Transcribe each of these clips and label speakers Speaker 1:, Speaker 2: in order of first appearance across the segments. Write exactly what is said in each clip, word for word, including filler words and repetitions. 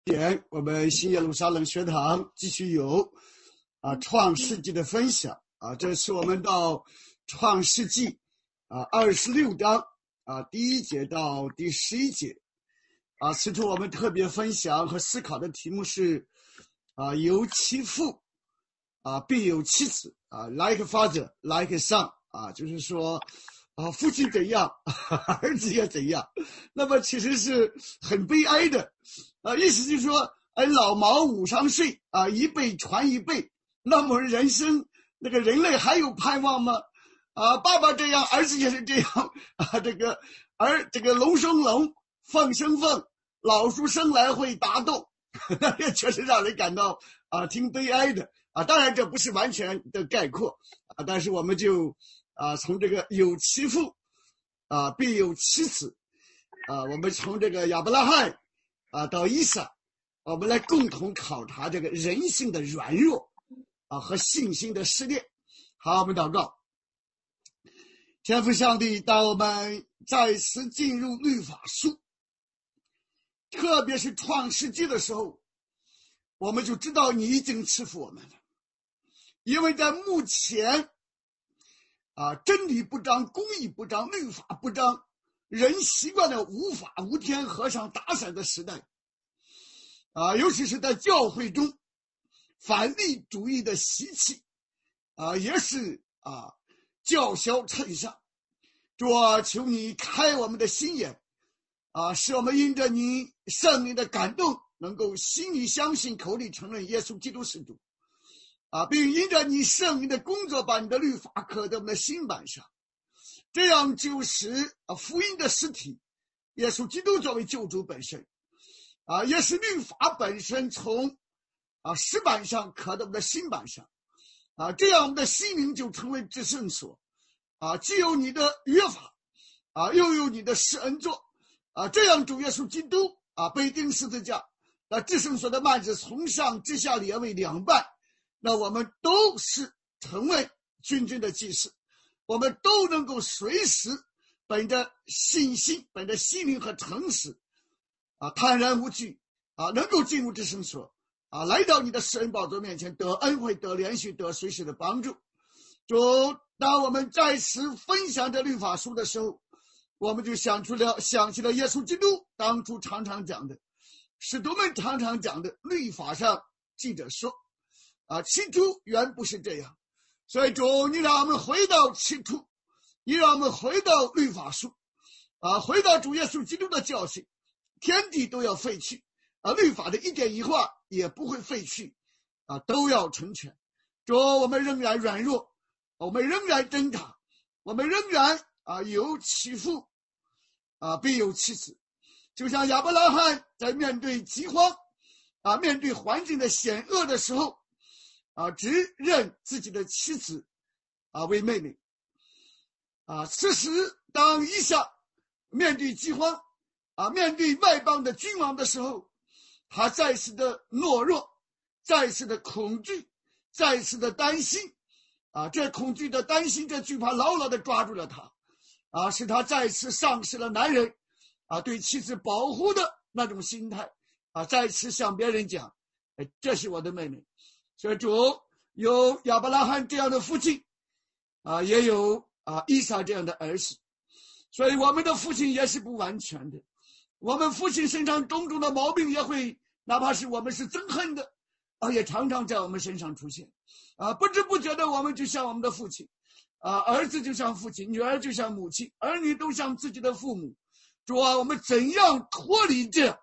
Speaker 1: 点，我们新耶路撒冷学堂继续有啊创世纪的分享啊，这是我们到创世纪啊二十六章啊第一节到第十一节啊，此处我们特别分享和思考的题目是啊有其父啊必有其子啊 ，like father like son 啊，就是说啊父亲怎样，儿子也怎样，那么其实是很悲哀的。啊，意思就是说，哎，老毛五上岁啊，一辈传一辈，那么人生那个人类还有盼望吗？啊，爸爸这样，儿子也是这样啊，这个儿这个龙生龙，凤生凤，老鼠生来会打斗，那也确实让人感到啊挺悲哀的啊。当然这不是完全的概括啊，但是我们就啊从这个有其父啊必有其子啊，我们从这个亚伯拉罕啊，到以撒，我们来共同考察这个人性的软弱啊和信心的失恋。好，我们祷告。天父上帝，当我们再次进入律法书，特别是创世纪的时候，我们就知道你已经赐福我们了。因为在目前啊真理不彰、公义不彰、律法不彰，人习惯了无法无天、和尚打伞的时代啊，尤其是在教会中，反利主义的习气啊，也是啊叫嚣尘上。主啊，求你开我们的心眼啊，使我们因着你圣灵的感动，能够心里相信，口里承认耶稣基督是主啊，并因着你圣灵的工作，把你的律法刻在我们的心板上，这样就使啊福音的实体耶稣基督作为救主本身啊，也是律法本身从啊石板上刻在我们的心板上啊，这样我们的心灵就成为至圣所啊，既有你的约法啊，又有你的施恩座啊，这样主耶稣基督啊被钉十字架，那至圣所的幔子从上至下裂为两半，那我们都是成为君君的祭司，我们都能够随时本着信心、本着心灵和诚实啊，坦然无惧啊，能够进入至圣所啊，来到你的施恩宝座面前，得恩惠、得连续、得随时的帮助。主，当我们在此分享这律法书的时候，我们就想出了想起了耶稣基督当初常常讲的，使徒们常常讲的，律法上记着说啊，起初原不是这样。所以主，你让我们回到起初，你让我们回到律法书啊，回到主耶稣基督的教训，天地都要废去啊，律法的一点一画也不会废去啊，都要成全。主，我们仍然软弱，我们仍然挣扎，我们仍然啊有其父啊必有其子，就像亚伯拉罕在面对饥荒啊面对环境的险恶的时候啊，只认自己的妻子啊为妹妹啊。此时当以撒面对饥荒啊面对外邦的君王的时候，他再次的懦弱，再次的恐惧，再次的担心啊，这恐惧的担心，这惧怕牢牢的抓住了他啊，使他再次丧失了男人啊对妻子保护的那种心态啊，再次向别人讲，哎，这是我的妹妹。所以主，有亚伯拉罕这样的父亲啊，也有啊以撒这样的儿子，所以我们的父亲也是不完全的，我们父亲身上种种的毛病也会，哪怕是我们是憎恨的啊，也常常在我们身上出现啊，不知不觉的我们就像我们的父亲啊，儿子就像父亲，女儿就像母亲，儿女都像自己的父母。主啊，我们怎样脱离这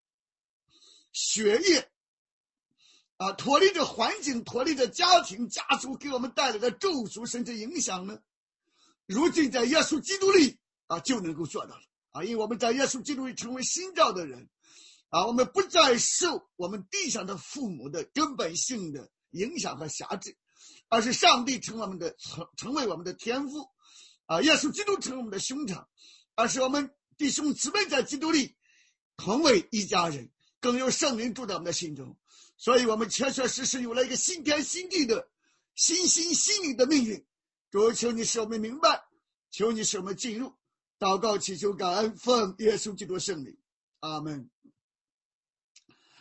Speaker 1: 血液啊，脱离这环境，脱离这家庭家族给我们带来的咒诅甚至影响呢？如今在耶稣基督里啊就能够做到了啊，因为我们在耶稣基督里成为新造的人啊，我们不再受我们地上的父母的根本性的影响和辖制，而是上帝成我们的成成为我们的天父啊，耶稣基督成我们的兄长，而是我们弟兄姊妹在基督里同为一家人，更有圣灵住在我们的心中，所以我们确确实实有了一个新天新地的新心新灵的命运。主，求你使我们明白，求你使我们进入，祷告祈求感恩，奉耶稣基督圣名，阿门。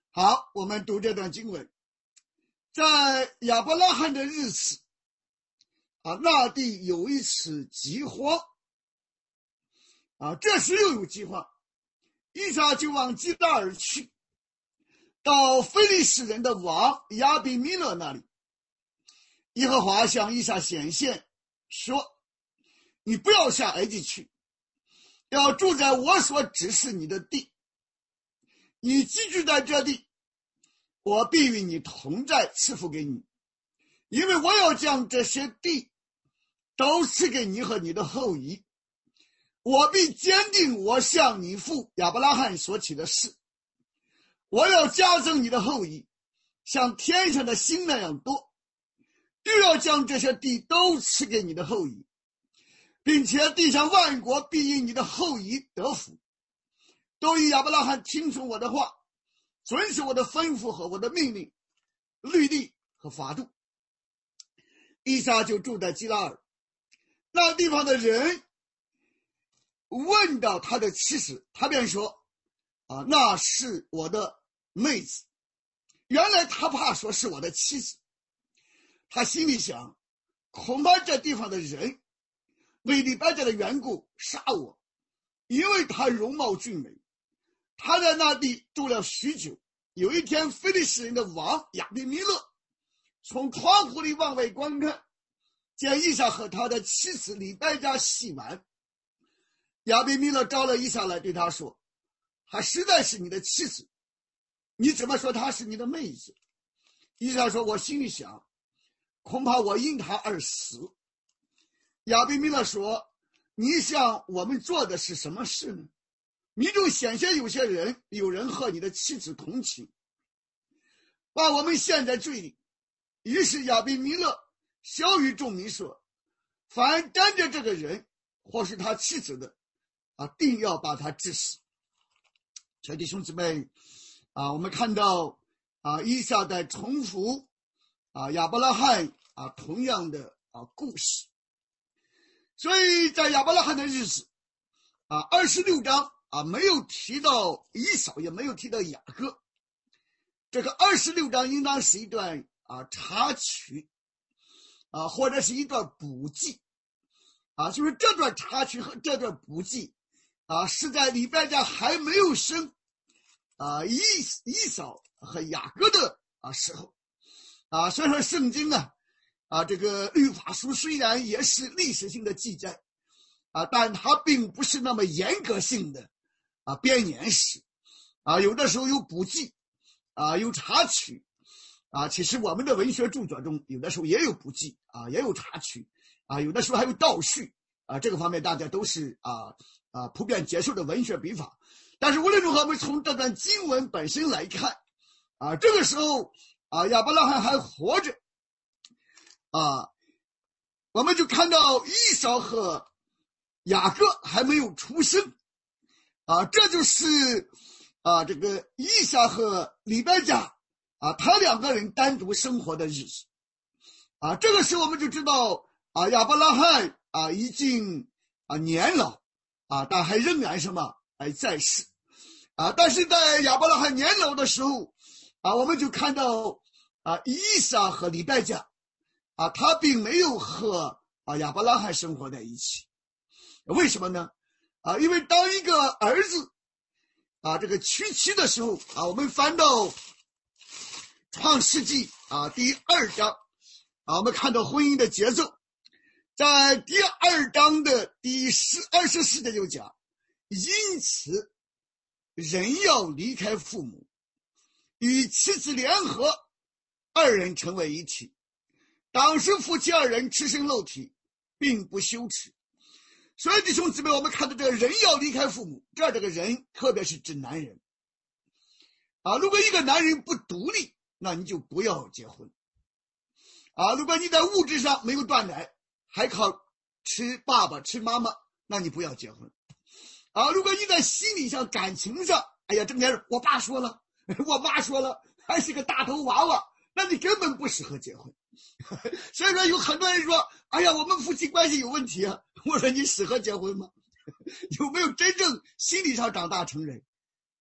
Speaker 1: 好，我们读这段经文，在亚伯拉罕的日子啊，那地有一次饥荒啊，这时又有饥荒，以撒就往基拉尔去，到非利士人的王亚比米勒那里。耶和华向以撒显现说，你不要下埃及去，要住在我所指示你的地，你寄居在这地，我必与你同在，赐福给你，因为我要将这些地都赐给你和你的后裔，我必坚定我向你父亚伯拉罕所起的誓，我要加增你的后裔，像天上的星那样多，又要将这些地都赐给你的后裔，并且地上万国必因你的后裔得福。都以亚伯拉罕听从我的话，遵守我的吩咐和我的命令、律例和法度。以撒就住在基拉尔，那地方的人问到他的妻子，他便说啊，那是我的妹子。原来他怕说是我的妻子，他心里想，恐怕这地方的人为利百加的缘故杀我，因为他容貌俊美。他在那地住了许久。有一天，非利士人的王亚比米勒从窗户里往外观看，见以撒和他的妻子利百加洗碗。亚比米勒招了以撒来，对他说，她实在是你的妻子，你怎么说她是你的妹子？以撒说，我心里想，恐怕我因她而死。亚比米勒说，你想我们做的是什么事呢？民众显现有些人有人和你的妻子同情，把我们陷在罪里。于是亚比米勒小谕众民说，凡沾着这个人或是他妻子的啊，定要把他治死。小弟兄姊妹啊，我们看到啊，以撒在重复啊亚伯拉罕啊同样的啊故事。所以在亚伯拉罕的日子啊，二十六章啊，没有提到以扫，也没有提到雅各。这个二十六章应当是一段啊插曲啊，或者是一段补记啊，就是这段插曲和这段补记啊，是在利百加还没有生啊以以扫和雅各的啊时候啊。所以说圣经啊啊这个律法书虽然也是历史性的记载啊，但它并不是那么严格性的啊编年史啊，有的时候有补记啊，有插曲啊。其实我们的文学著作中有的时候也有补记啊，也有插曲啊，有的时候还有倒叙啊，这个方面大家都是啊啊普遍接受的文学笔法。但是无论如何，我们从这段经文本身来看啊，这个时候啊亚伯拉罕还活着啊，我们就看到以扫和雅各还没有出生啊，这就是啊这个以撒和利百加啊他两个人单独生活的日子啊。这个时候我们就知道啊亚伯拉罕啊已经啊年老啊，但还仍然什么还在世啊。但是在亚伯拉罕年老的时候啊，我们就看到啊以撒和利百加啊他并没有和啊亚伯拉罕生活在一起。为什么呢？啊，因为当一个儿子啊这个娶妻的时候啊，我们翻到创世纪啊第二章啊，我们看到婚姻的节奏。在第二章的第十二十四节就讲，因此人要离开父母，与妻子联合，二人成为一体。当时夫妻二人赤身露体，并不羞耻。所以弟兄姊妹，我们看到这个人要离开父母，这这个人特别是指男人啊。如果一个男人不独立，那你就不要结婚啊。如果你在物质上没有断奶，还靠吃爸爸吃妈妈，那你不要结婚啊。如果你在心理上感情上，哎呀，整天我爸说了我妈说了，还是个大头娃娃，那你根本不适合结婚。所以说有很多人说，哎呀，我们夫妻关系有问题啊。我说你适合结婚吗？有没有真正心理上长大成人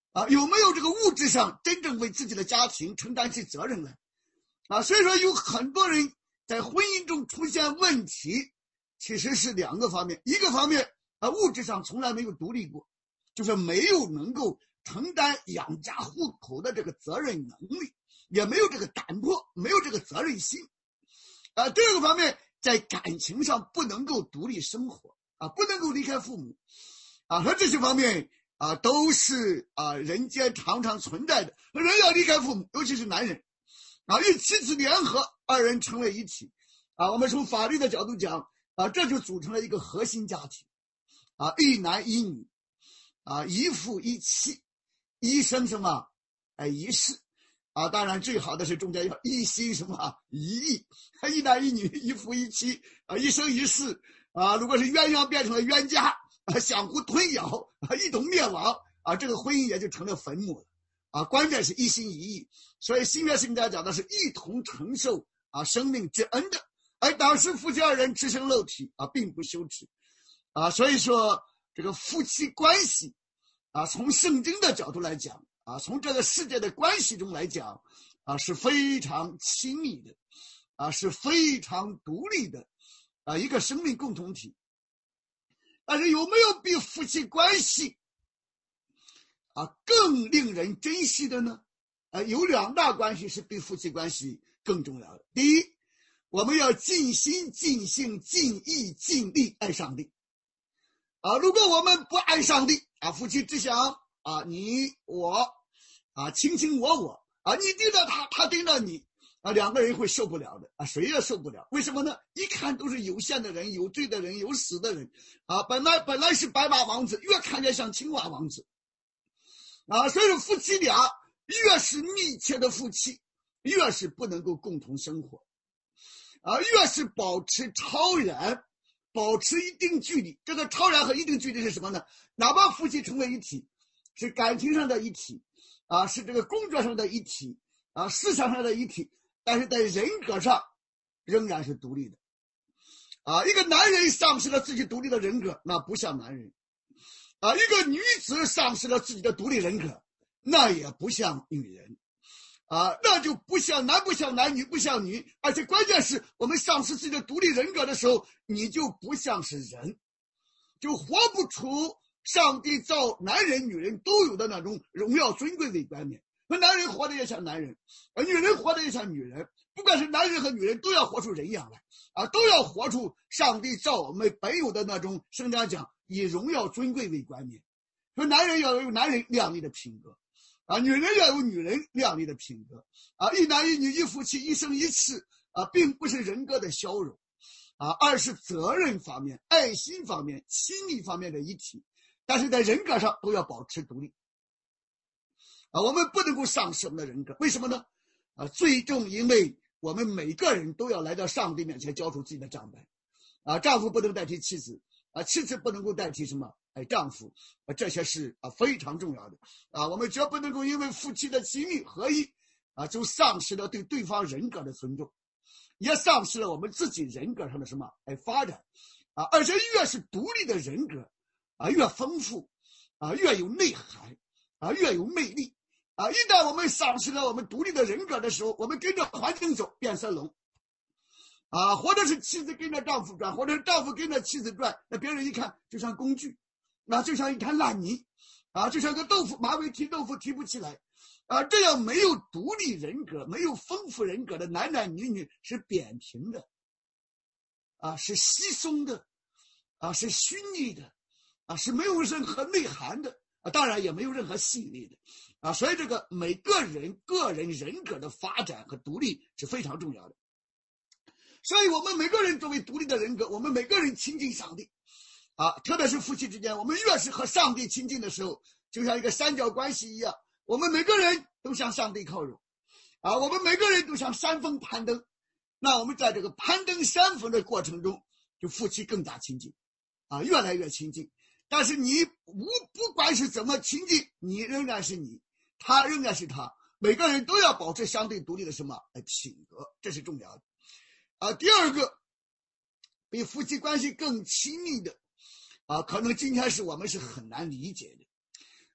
Speaker 1: 啊，有没有这个物质上真正为自己的家庭承担起责任来？啊，所以说有很多人在婚姻中出现问题，其实是两个方面。一个方面啊，物质上从来没有独立过，就是没有能够承担养家糊口的这个责任能力，也没有这个胆魄，没有这个责任心。啊，第二个方面，在感情上不能够独立生活，啊，不能够离开父母，啊，和这些方面啊，都是啊人间常常存在的。人要离开父母，尤其是男人，啊，与妻子联合，二人成为一体，啊，我们从法律的角度讲，啊，这就组成了一个核心家庭，啊，一男一女，啊，一夫一妻，一生什么，哎，一世，啊，当然最好的是中间要一心什么一意，一男一女，一夫一妻，啊，一生一世，啊，如果是鸳鸯变成了冤家，啊，相互吞咬，啊，一同灭亡，啊，这个婚姻也就成了坟墓了，啊，关键是一心一意。所以新约圣经讲的是一同承受啊生命之恩的，而当时夫妻二人只身肉体啊，并不羞耻，啊，所以说这个夫妻关系啊，从圣经的角度来讲啊，从这个世界的关系中来讲啊，是非常亲密的，啊，是非常独立的啊一个生命共同体。但是有没有比夫妻关系啊更令人珍惜的呢？啊，有两大关系是比夫妻关系更重要的。第一，我们要尽心尽性尽意尽力爱上帝。啊，如果我们不爱上帝啊，夫妻只想啊你我啊卿卿我我啊，你盯着他，他盯着你啊，两个人会受不了的啊，谁也受不了。为什么呢？一看都是有限的人，有罪的人，有死的人啊，本来本来是白马王子，越看越像青蛙王子啊，所以说夫妻俩越是密切的夫妻，越是不能够共同生活啊，越是保持超然，保持一定距离。这个超然和一定距离是什么呢？哪怕夫妻成为一体，是感情上的一体啊，是这个工作上的一体啊，思想上的一体，但是在人格上仍然是独立的啊。一个男人丧失了自己独立的人格，那不像男人啊；一个女子丧失了自己的独立人格，那也不像女人啊，那就不像男不像男，女不像女，而且关键是我们丧失自己的独立人格的时候，你就不像是人，就活不出上帝造男人女人都有的那种荣耀尊贵的观念。男人活得也像男人，女人活得也像女人，不管是男人和女人都要活出人样来啊，都要活出上帝造我们本有的那种圣经讲以荣耀尊贵为观念。说男人要有男人亮丽的品格啊，女人要有女人亮丽的品格啊，一男一女一夫妻一生一世啊，并不是人格的消融啊，而是责任方面、爱心方面、亲密方面的一体，但是在人格上都要保持独立啊，我们不能够丧失我们的人格。为什么呢？啊，最终因为我们每个人都要来到上帝面前交出自己的账本啊，丈夫不能代替妻子啊，妻子不能够代替什么？哎，丈夫啊，这些是啊非常重要的啊，我们绝不能够因为夫妻的亲密合一啊，就丧失了对对方人格的尊重，也丧失了我们自己人格上的什么哎发展啊，而且越是独立的人格啊，越丰富啊，越有内涵啊，越有魅力啊。一旦我们丧失了我们独立的人格的时候，我们跟着环境走，变色龙啊，或者是妻子跟着丈夫转，或者是丈夫跟着妻子转，那别人一看就像工具，啊，就像一滩烂泥，啊，就像个豆腐，马尾提豆腐提不起来，啊，这样没有独立人格、没有丰富人格的男男女女是扁平的，啊，是稀松的，啊，是虚拟的，啊，是没有任何内涵的，啊，当然也没有任何吸引力的，啊，所以这个每个人个人人格的发展和独立是非常重要的。所以我们每个人作为独立的人格，我们每个人亲近上帝啊，特别是夫妻之间，我们越是和上帝亲近的时候，就像一个三角关系一样，我们每个人都向上帝靠拢啊，我们每个人都向山峰攀登。那我们在这个攀登山峰的过程中，就夫妻更加亲近啊，越来越亲近。但是你无不管是怎么亲近，你仍然是你，他仍然是他，每个人都要保持相对独立的什么品格，这是重要的啊。第二个比夫妻关系更亲密的啊，可能今天是我们是很难理解的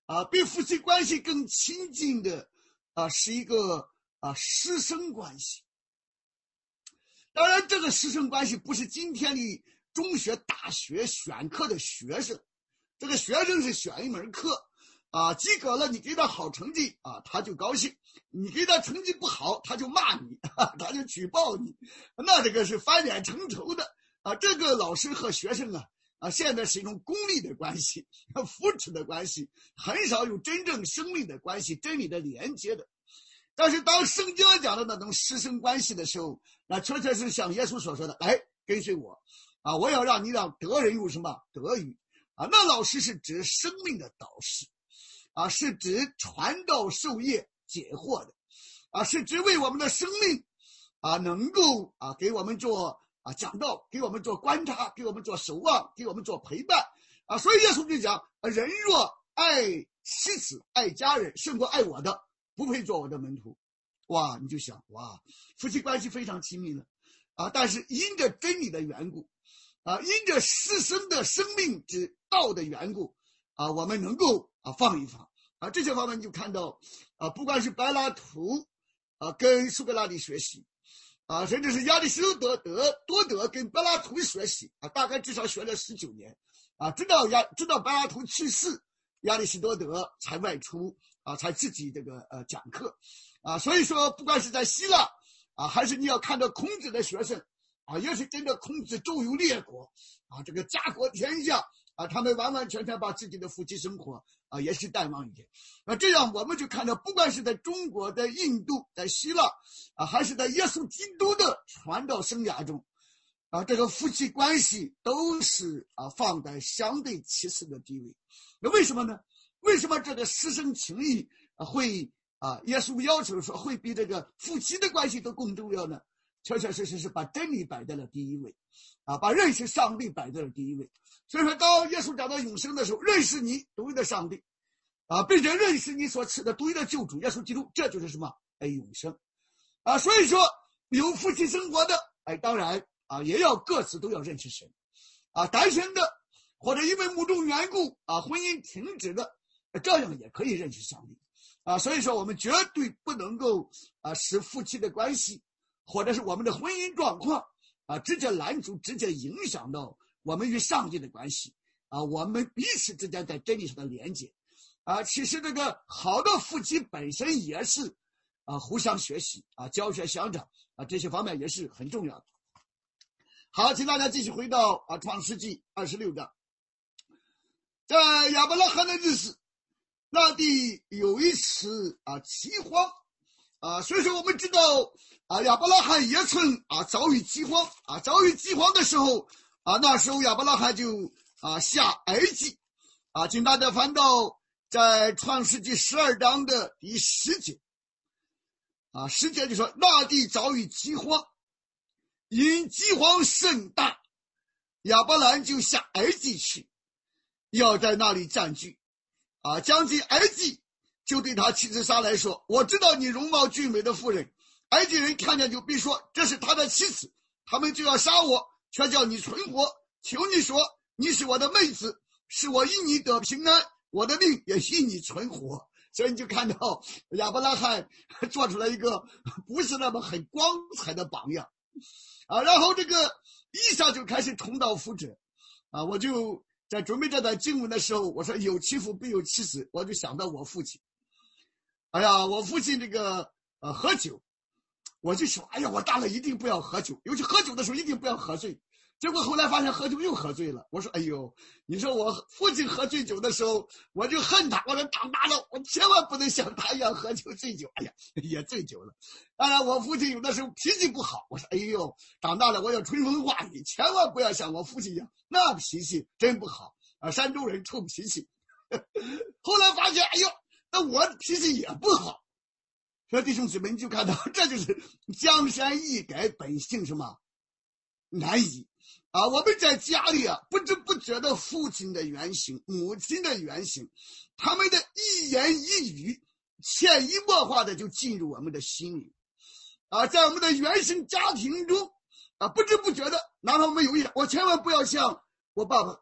Speaker 1: 啊，比夫妻关系更亲近的啊是一个啊师生关系。当然，这个师生关系不是今天的中学、大学选课的学生，这个学生是选一门课，啊，及格了你给他好成绩啊，他就高兴；你给他成绩不好，他就骂你，他就举报你，那这个是翻脸成仇的啊。这个老师和学生啊，啊，现在是一种功利的关系，扶持的关系，很少有真正生命的关系、真理的连接的。但是当圣经讲的那种师生关系的时候，那确确是像耶稣所说的，来跟随我啊，我要让你让得人有什么得语啊。那老师是指生命的导师啊，是指传道授业解惑的啊，是指为我们的生命啊能够啊给我们做啊讲道，给我们做观察，给我们做守望，给我们做陪伴啊。所以耶稣就讲，人若爱妻子爱家人胜过爱我的，不配做我的门徒。哇，你就想，哇，夫妻关系非常亲密了啊，但是因着真理的缘故啊，因着师生的生命之道的缘故啊，我们能够啊放一放啊。这些方面你就看到啊，不管是柏拉图啊跟苏格拉底学习啊，甚至是亚里士多德多德跟柏拉图学习啊，大概至少学了十九年啊，直到亚直到柏拉图去世，亚里士多德才外出啊，才自己这个呃讲课啊。所以说，不管是在希腊啊，还是你要看到孔子的学生啊，也是跟着孔子周游列国啊，这个家国天下啊，他们完完全全把自己的夫妻生活啊也是淡忘一点啊。这样我们就看到，不管是在中国、在印度、在希腊啊，还是在耶稣基督的传道生涯中啊，这个夫妻关系都是啊放在相对其次的地位。那为什么呢？为什么这个师生情谊啊会啊耶稣要求说会比这个夫妻的关系都更重要呢？确确实实是把真理摆在了第一位啊，把认识上帝摆在了第一位。所以说，当耶稣讲到永生的时候，认识你独一的上帝啊，并且认识你所赐的独一的救主耶稣基督，这就是什么？哎，永生啊。所以说，有夫妻生活的，哎，当然啊，也要各自都要认识神啊。单身的或者因为某种缘故啊，婚姻停止的，这样也可以认识上帝啊。所以说，我们绝对不能够啊使夫妻的关系或者是我们的婚姻状况啊直接拦阻、直接影响到我们与上帝的关系啊，我们彼此之间在真理上的连接啊。其实这个好的夫妻本身也是啊互相学习啊、教学相长啊，这些方面也是很重要的。好，请大家继续回到啊创世纪二十六章。在亚伯拉罕的日子，那地有一次啊饥荒啊，所以说我们知道啊亚伯拉罕也曾啊遭遇饥荒啊，遭遇饥荒的时候啊，那时候亚伯拉罕就啊下埃及啊，请大家翻到在创世纪十二章的第十节啊，十节就说那地遭遇饥荒，因饥荒甚大，亚伯兰就下埃及去，要在那里暂居啊。将近埃及，就对他妻子撒来说，我知道你容貌俊美的妇人，埃及人看见就必说这是他的妻子，他们就要杀我，却叫你存活。求你说你是我的妹子，是我因你得平安，我的命也因你存活。所以你就看到亚伯拉罕做出了一个不是那么很光彩的榜样啊。然后这个以撒就开始重蹈覆辙啊。我就在准备这段经文的时候，我说有妻父必有妻子，我就想到我父亲。哎呀，我父亲这个呃喝酒，我就说，哎呀，我大了一定不要喝酒，尤其喝酒的时候一定不要喝醉。结果后来发现喝酒又喝醉了，我说，哎呦，你说我父亲喝醉酒的时候，我就恨他，我说长大了，我千万不能像他一样喝酒醉酒。哎呀，也醉酒了。当然，我父亲有的时候脾气不好，我说，哎呦，长大了我要春风化雨，千万不要像我父亲一样，那脾气真不好啊，山东人臭脾气。后来发现，哎呦，那我脾气也不好。所以弟兄姊妹，你就看到这就是江山易改，本性什么难移啊！我们在家里啊，不知不觉的父亲的原型、母亲的原型，他们的一言一语潜移默化的就进入我们的心里啊，在我们的原生家庭中啊，不知不觉的，哪怕我们有一点，我千万不要像我爸爸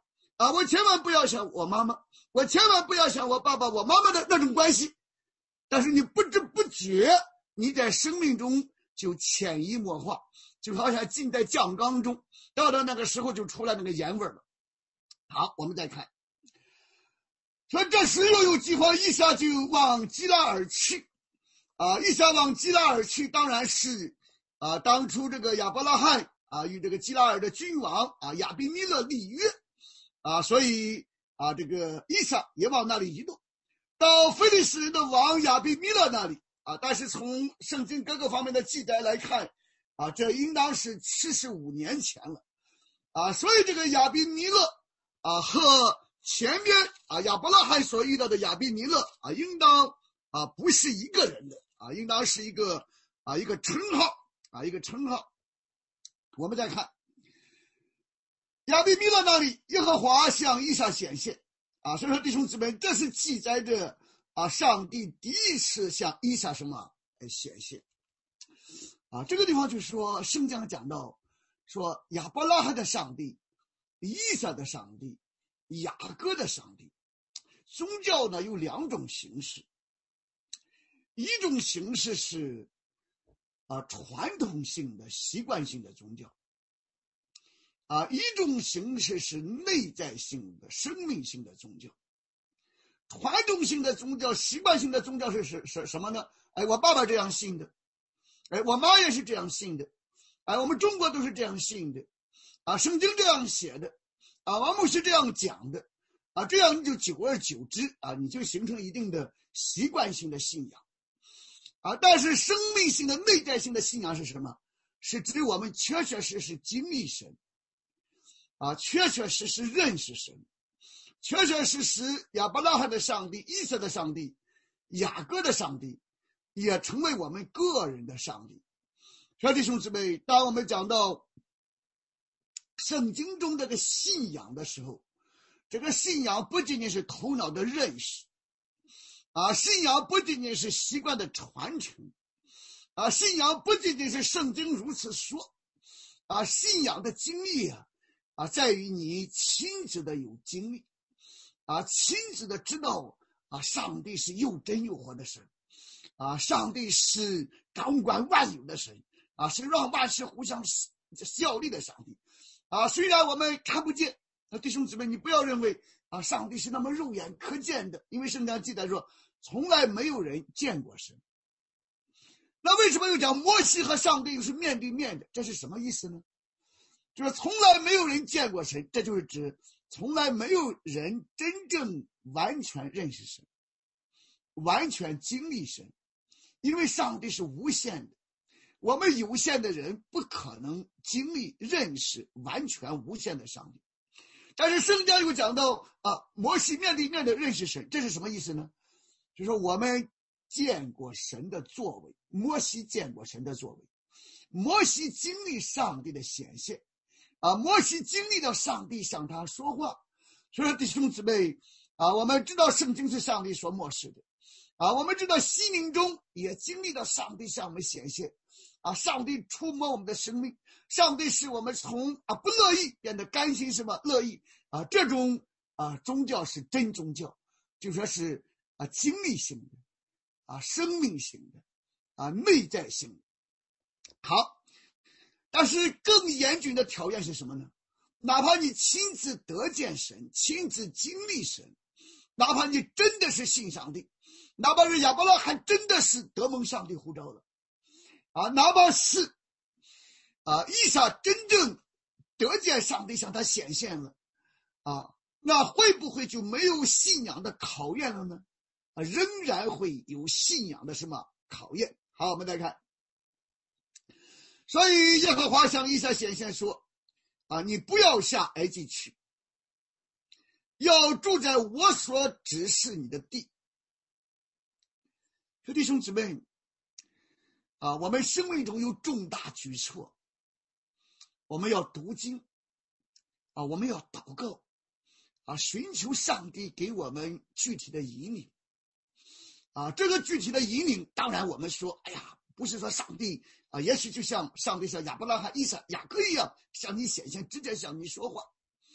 Speaker 1: 啊，我千万不要想我妈妈，我千万不要想我爸爸我妈妈的那种关系。但是你不知不觉你在生命中就潜移默化，就好像浸在酱缸中，到了那个时候就出来那个盐味了。好，我们再看，说这时又有饥荒，以撒就往基拉而去。啊，以撒往基拉而去，当然是啊，当初这个亚伯拉罕啊与这个基拉尔的君王啊亚比米勒立约啊，所以啊这个以撒也往那里移动，到非利士人的王亚比米勒那里啊。但是从圣经各个方面的记载来看啊，这应当是七十五年前了啊，所以这个亚比米勒啊和前面啊亚伯拉罕所遇到的亚比米勒啊，应当啊不是一个人的啊，应当是一个啊一个称号啊一个称号。我们再看亚比米勒那里，耶和华向以撒显现啊，所以说弟兄姊妹，这是记载着啊上帝第一次向以撒什么显现啊。这个地方就是说圣经讲到说亚伯拉罕的上帝、以撒的上帝、雅各的上帝。宗教呢有两种形式，一种形式是啊传统性的习惯性的宗教啊，一种形式是内在性的生命性的宗教。传统性的宗教、习惯性的宗教是是是什么呢？哎，我爸爸这样信的，哎，我妈也是这样信的，哎，我们中国都是这样信的啊，圣经这样写的啊，王牧师这样讲的啊，这样你就久而久之啊，你就形成一定的习惯性的信仰啊。但是生命性的内在性的信仰是什么？是指我们确确实实经历神啊，确确实实认识神，确确实实亚伯拉罕的上帝、以色列的上帝、雅各的上帝也成为我们个人的上帝。所以弟兄姊妹，当我们讲到圣经中这个信仰的时候，这个信仰不仅仅是头脑的认识啊，信仰不仅仅是习惯的传承啊，信仰不仅仅是圣经如此说啊，信仰的经历啊啊，在于你亲自的有经历啊，亲自的知道啊，上帝是又真又活的神啊，上帝是掌管万有的神啊，是让万事互相效力的上帝啊。虽然我们看不见，那弟兄姊妹，你不要认为啊，上帝是那么肉眼可见的，因为圣经记载说，从来没有人见过神。那为什么又讲摩西和上帝又是面对面的？这是什么意思呢？就是从来没有人见过神，这就是指从来没有人真正完全认识神，完全经历神，因为上帝是无限的，我们有限的人不可能经历认识完全无限的上帝。但是圣经又讲到啊，摩西面对面的认识神，这是什么意思呢？就是说我们见过神的作为，摩西见过神的作为，摩西经历上帝的显现啊，摩西经历到上帝向他说话。所以弟兄姊妹啊，我们知道圣经是上帝所漠视的啊，我们知道心灵中也经历到上帝向我们显现啊，上帝触摸我们的生命，上帝使我们从啊不乐意变得甘心什么乐意啊，这种啊宗教是真宗教，就说是啊经历性的啊生命性的啊内在性的。好，但是更严峻的条件是什么呢？哪怕你亲自得见神，亲自经历神，哪怕你真的是信上帝，哪怕是亚伯拉罕真的是得蒙上帝呼召了啊，哪怕是啊以撒真正得见上帝向他显现了啊，那会不会就没有信仰的考验了呢？啊，仍然会有信仰的什么考验？好，我们再看，所以耶和华向以撒显现说啊，你不要下埃及去，要住在我所指示你的地。所以弟兄姊妹啊，我们生命中有重大举措，我们要读经啊，我们要祷告啊，寻求上帝给我们具体的引领啊。这个具体的引领，当然我们说，哎呀，不是说上帝啊，也许就像上帝像亚伯拉罕、以撒、雅各一样向你显现，直接向你说话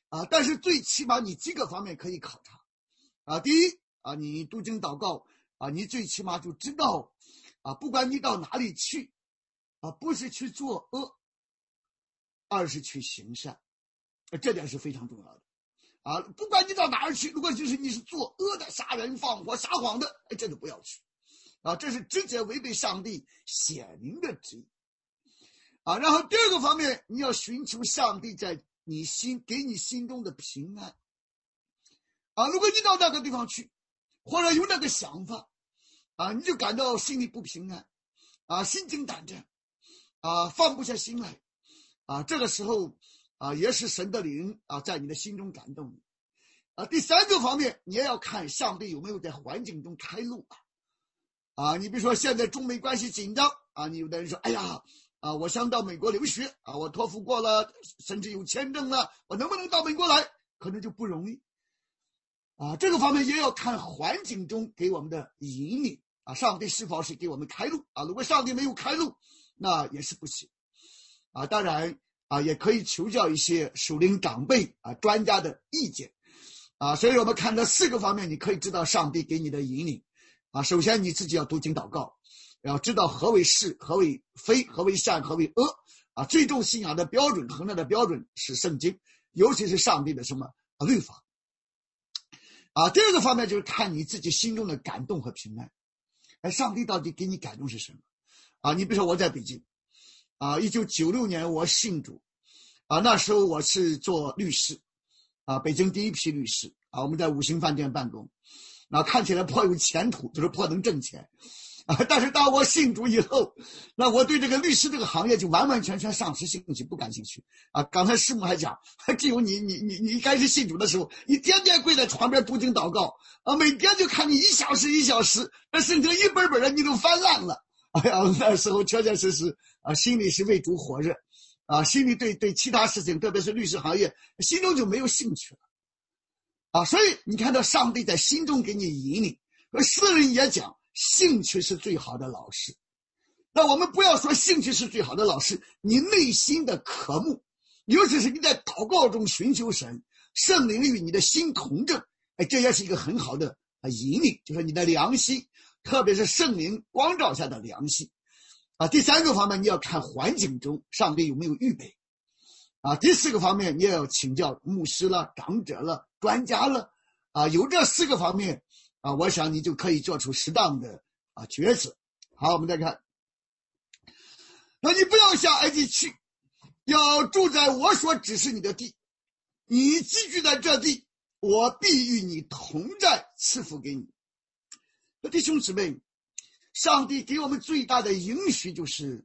Speaker 1: 啊，但是最起码你几个方面可以考察啊。第一啊，你读经祷告啊，你最起码就知道啊，不管你到哪里去啊，不是去作恶，而是去行善，这点是非常重要的啊。不管你到哪儿去，如果就是你是作恶的，杀人放火撒谎的，哎，这都不要去啊，这是直接违背上帝显明的旨意啊。然后第二个方面，你要寻求上帝在你心给你心中的平安啊。如果你到那个地方去，或者有那个想法啊，你就感到心里不平安啊，心惊胆战啊，放不下心来啊，这个时候啊，也是神的灵啊在你的心中感动你啊。第三个方面，你也要看上帝有没有在环境中开路啊。啊，你比如说现在中美关系紧张啊，你有的人说，哎呀，啊，我想到美国留学啊，我托福过了，甚至有签证了，我能不能到美国来？可能就不容易啊。这个方面也要看环境中给我们的引领啊，上帝是否是给我们开路啊？如果上帝没有开路，那也是不行啊。当然啊，也可以求教一些属灵长辈啊、专家的意见啊。所以我们看这四个方面，你可以知道上帝给你的引领。啊，首先你自己要读经祷告，要知道何为是，何为非，何为善，何为恶啊。最终信仰的标准，衡量的标准是圣经，尤其是上帝的什么啊律法啊。第二个方面就是看你自己心中的感动和平安。哎，上帝到底给你感动是什么啊？你比如说我在北京啊，一九九六年我信主啊，那时候我是做律师啊，北京第一批律师啊，我们在五星饭店办公。那看起来颇有前途，就是颇能挣钱啊。但是当我信主以后，那我对这个律师这个行业就完完全全丧失兴趣，不感兴趣啊。刚才师母还讲，只有你你你你一开始信主的时候，你天天跪在床边读经祷告啊，每天就看你一小时一小时，那圣经一本本的你都翻烂了。哎呀，那时候确确实实啊，心里是为主火热啊，心里对对其他事情，特别是律师行业，心中就没有兴趣了。啊，所以你看到上帝在心中给你引领，而诗人也讲，兴趣是最好的老师。那我们不要说兴趣是最好的老师，你内心的渴慕，尤其是你在祷告中寻求神，圣灵与你的心同正，哎，这也是一个很好的啊引领，就是你的良心，特别是圣灵光照下的良心。啊，第三个方面，你要看环境中上帝有没有预备。啊，第四个方面，你也要请教牧师了、长者了、专家了，啊，有这四个方面，啊，我想你就可以做出适当的啊抉择。好，我们再看，那你不要下埃及去，要住在我所指示你的地，你寄居在这地，我必与你同在，赐福给你。那弟兄姊妹，上帝给我们最大的应许就是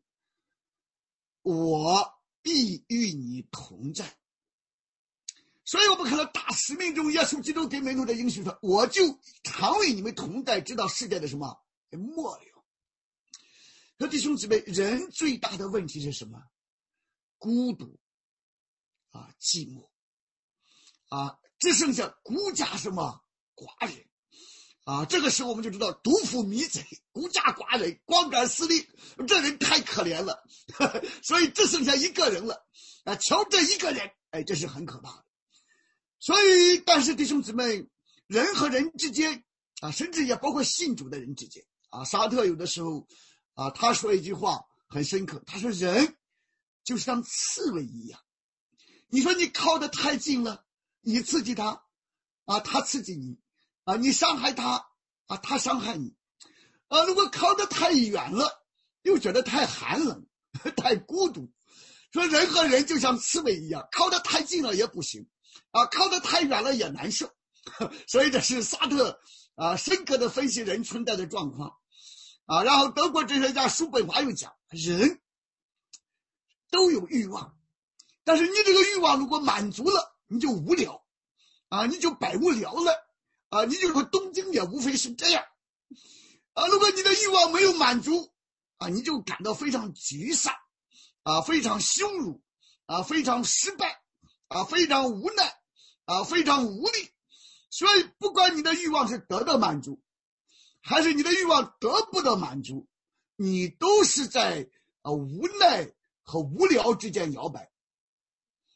Speaker 1: 我必与你同在。所以我们看到大使命中，耶稣基督给门徒的应许说，我就常为你们同在，直到世界的什么末了。那弟兄姊妹，人最大的问题是什么？孤独啊，寂寞啊，只剩下孤家什么寡人啊。这个时候我们就知道，独夫迷贼，孤家寡人，光杆司令，这人太可怜了，呵呵，所以只剩下一个人了啊。瞧这一个人，哎，这是很可怕的。所以，但是弟兄姊妹，人和人之间啊，甚至也包括信主的人之间啊，沙特有的时候啊，他说一句话很深刻，他说人就像刺猬一样，你说你靠得太近了，你刺激他啊，他刺激你啊，你伤害他啊，他伤害你啊。如果靠得太远了，又觉得太寒冷，太孤独。说人和人就像刺猬一样，靠得太近了也不行啊，靠得太远了也难受。所以这是萨特啊深刻的分析人存在的状况啊。然后德国哲学家叔本华又讲，人都有欲望，但是你这个欲望如果满足了，你就无聊啊，你就百无聊赖啊，你就说东京也无非是这样啊。如果你的欲望没有满足啊，你就感到非常沮丧啊，非常羞辱啊，非常失败啊，非常无奈啊，非常无力。所以不管你的欲望是得到满足，还是你的欲望得不到满足，你都是在啊无奈和无聊之间摇摆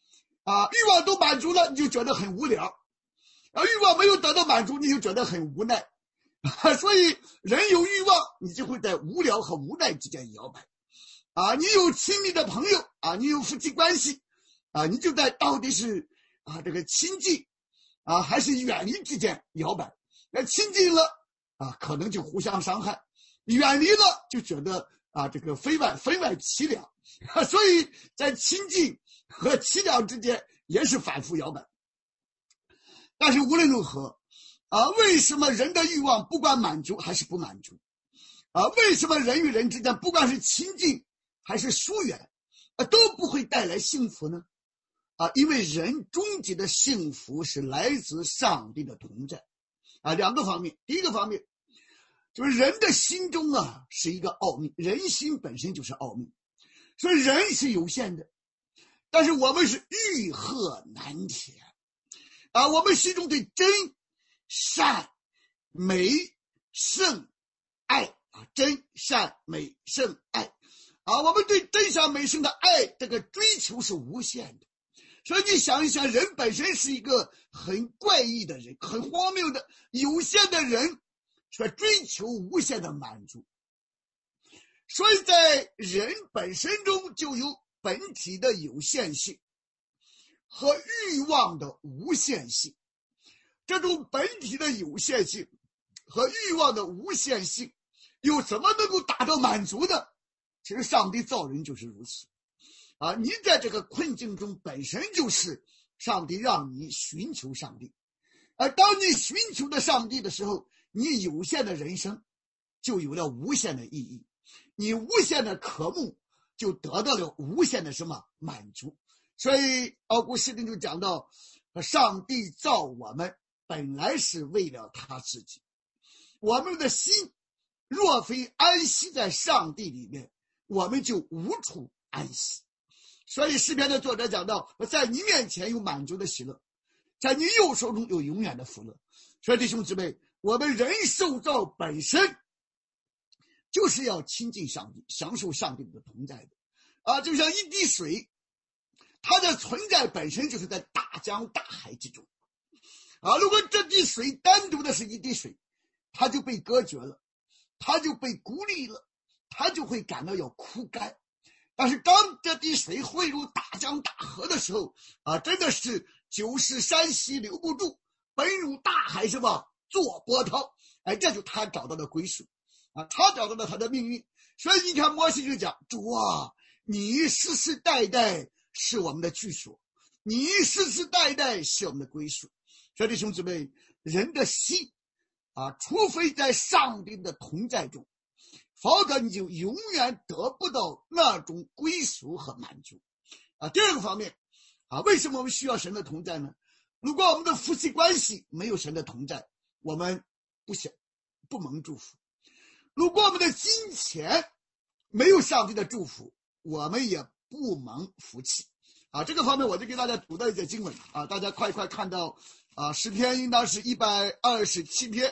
Speaker 1: 啊，欲望都满足了，你就觉得很无聊；啊，欲望没有得到满足，你就觉得很无奈。啊，所以人有欲望，你就会在无聊和无奈之间摇摆。啊，你有亲密的朋友啊，你有夫妻关系啊，你就在到底是啊这个亲近啊还是远离之间摇摆。那亲近了啊，可能就互相伤害；远离了就觉得啊这个分外分外凄凉。啊，所以在亲近和凄凉之间也是反复摇摆。但是无论如何啊，为什么人的欲望不管满足还是不满足啊？为什么人与人之间不管是亲近还是疏远啊，都不会带来幸福呢？啊，因为人终极的幸福是来自上帝的同在啊。两个方面，第一个方面就是人的心中啊是一个奥秘，人心本身就是奥秘，所以人是有限的，但是我们是欲壑难填啊。我们心中对真、善、美、圣、爱啊，真、善、美、圣、爱啊，我们对真善美圣的爱这个追求是无限的。所以你想一想，人本身是一个很怪异的人，很荒谬的有限的人，所追求无限的满足。所以在人本身中就有本体的有限性和欲望的无限性。这种本体的有限性和欲望的无限性有什么能够达到满足的？其实上帝造人就是如此啊！你在这个困境中本身就是上帝让你寻求上帝，而当你寻求的上帝的时候，你有限的人生就有了无限的意义，你无限的渴慕就得到了无限的什么满足。所以奥古斯丁就讲到，上帝造我们本来是为了他自己，我们的心若非安息在上帝里面，我们就无处安息。所以诗篇的作者讲到，在你面前有满足的喜乐，在你右手中有永远的福乐。所以弟兄姊妹，我们人受造本身就是要亲近上帝，享受上帝的同在的啊，就像一滴水，它的存在本身就是在大江大海之中啊。如果这滴水单独的是一滴水，它就被隔绝了，它就被孤立了，它就会感到要枯干。但是当这滴水汇入大江大河的时候啊，真的是九世山溪留不住，本入大海什么做波涛。哎，这就他找到了归属啊，他找到了他的命运。所以你看摩西就讲，主啊，你世世代代是我们的居所，你世世代代是我们的归属。所以弟兄姊妹，人的心啊，除非在上帝的同在中，否则你就永远得不到那种归属和满足啊。第二个方面啊，为什么我们需要神的同在呢？如果我们的夫妻关系没有神的同在，我们不想不蒙祝福；如果我们的金钱没有上帝的祝福，我们也不蒙福气啊。这个方面我就给大家读到一些经文啊，大家快快看到啊，诗篇应当是一百二十七篇。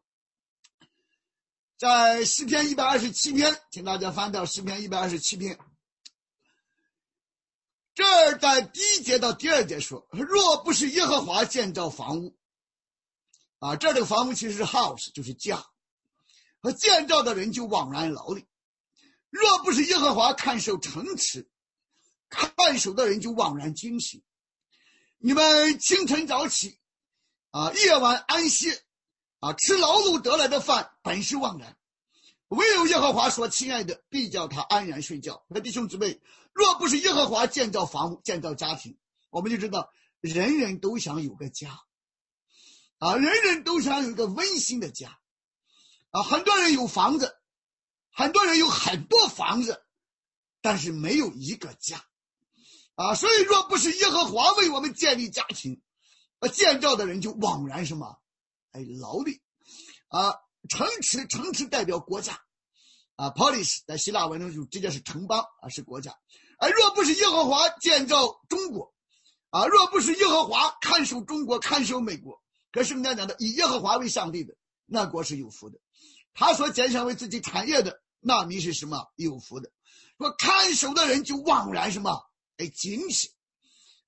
Speaker 1: 在诗篇一百二十七篇，请大家翻到诗篇一百二十七篇。这儿在第一节到第二节说，若不是耶和华建造房屋啊，这儿这个房屋其实是 house， 就是家，和建造的人就枉然劳力。若不是耶和华看守城池，看守的人就枉然惊醒。你们清晨早起啊，夜晚安歇啊，吃劳碌得来的饭本是枉然，唯有耶和华所亲爱的必叫他安然睡觉。那弟兄姊妹，若不是耶和华建造房屋建造家庭，我们就知道人人都想有个家啊，人人都想有一个温馨的家啊。很多人有房子，很多人有很多房子，但是没有一个家啊。所以若不是耶和华为我们建立家庭啊，建造的人就枉然什么哎，劳力啊。城池，城池代表国家啊 ，polis 在希腊文中就直接是城邦啊，是国家。而若不是耶和华建造中国啊，若不是耶和华看守中国，看守美国，可圣经讲的以耶和华为上帝的，那国是有福的。他所拣选为自己产业的，那民是什么有福的。说看守的人就枉然什么哎，警醒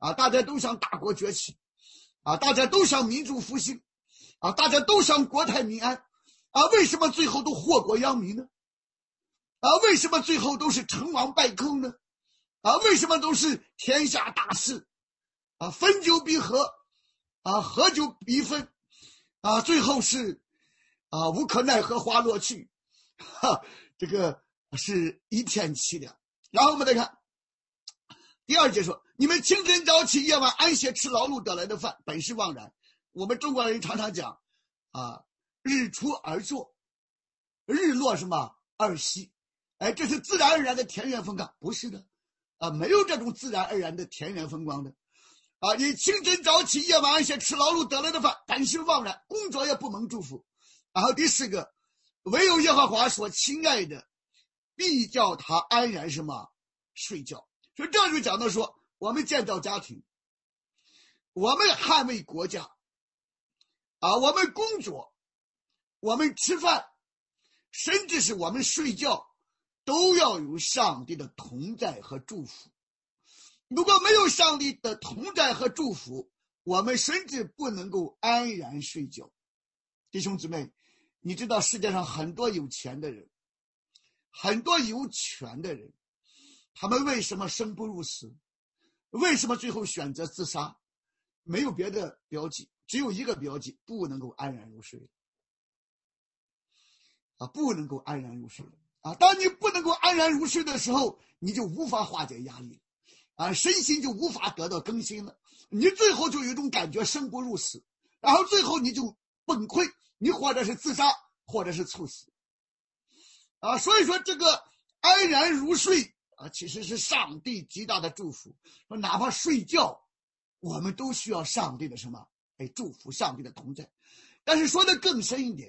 Speaker 1: 啊，大家都想大国崛起，啊，大家都想民族复兴，啊，大家都想国泰民安，啊，为什么最后都祸国殃民呢？啊，为什么最后都是成王败寇呢？啊，为什么都是天下大事？啊，分久必合，啊，合久必分，啊，最后是啊无可奈何花落去，哈，这个是一片凄凉。然后我们再看第二节说，你们清晨早起，夜晚安歇，吃劳碌得来的饭，本是枉然。我们中国人常常讲啊，日出而作，日落什么而息，哎，这是自然而然的田园风光，不是的啊，没有这种自然而然的田园风光的啊。你清晨早起，夜晚安歇，吃劳碌得来的饭，本是枉然，工作也不蒙祝福。然后第四个，唯有耶和华所亲爱的，必叫他安然什么睡觉。所以这就讲到说，我们建造家庭，我们捍卫国家啊，我们工作，我们吃饭，甚至是我们睡觉，都要有上帝的同在和祝福。如果没有上帝的同在和祝福，我们甚至不能够安然睡觉。弟兄姊妹，你知道世界上很多有钱的人，很多有权的人，他们为什么生不如死？为什么最后选择自杀？没有别的标记，只有一个标记，不能够安然入睡啊，不能够安然入睡啊。当你不能够安然入睡的时候，你就无法化解压力啊，身心就无法得到更新了。你最后就有一种感觉生不如死，然后最后你就崩溃，你或者是自杀，或者是猝死啊。所以说这个安然入睡啊，其实是上帝极大的祝福。说哪怕睡觉，我们都需要上帝的什么？哎，祝福，上帝的同在。但是说的更深一点，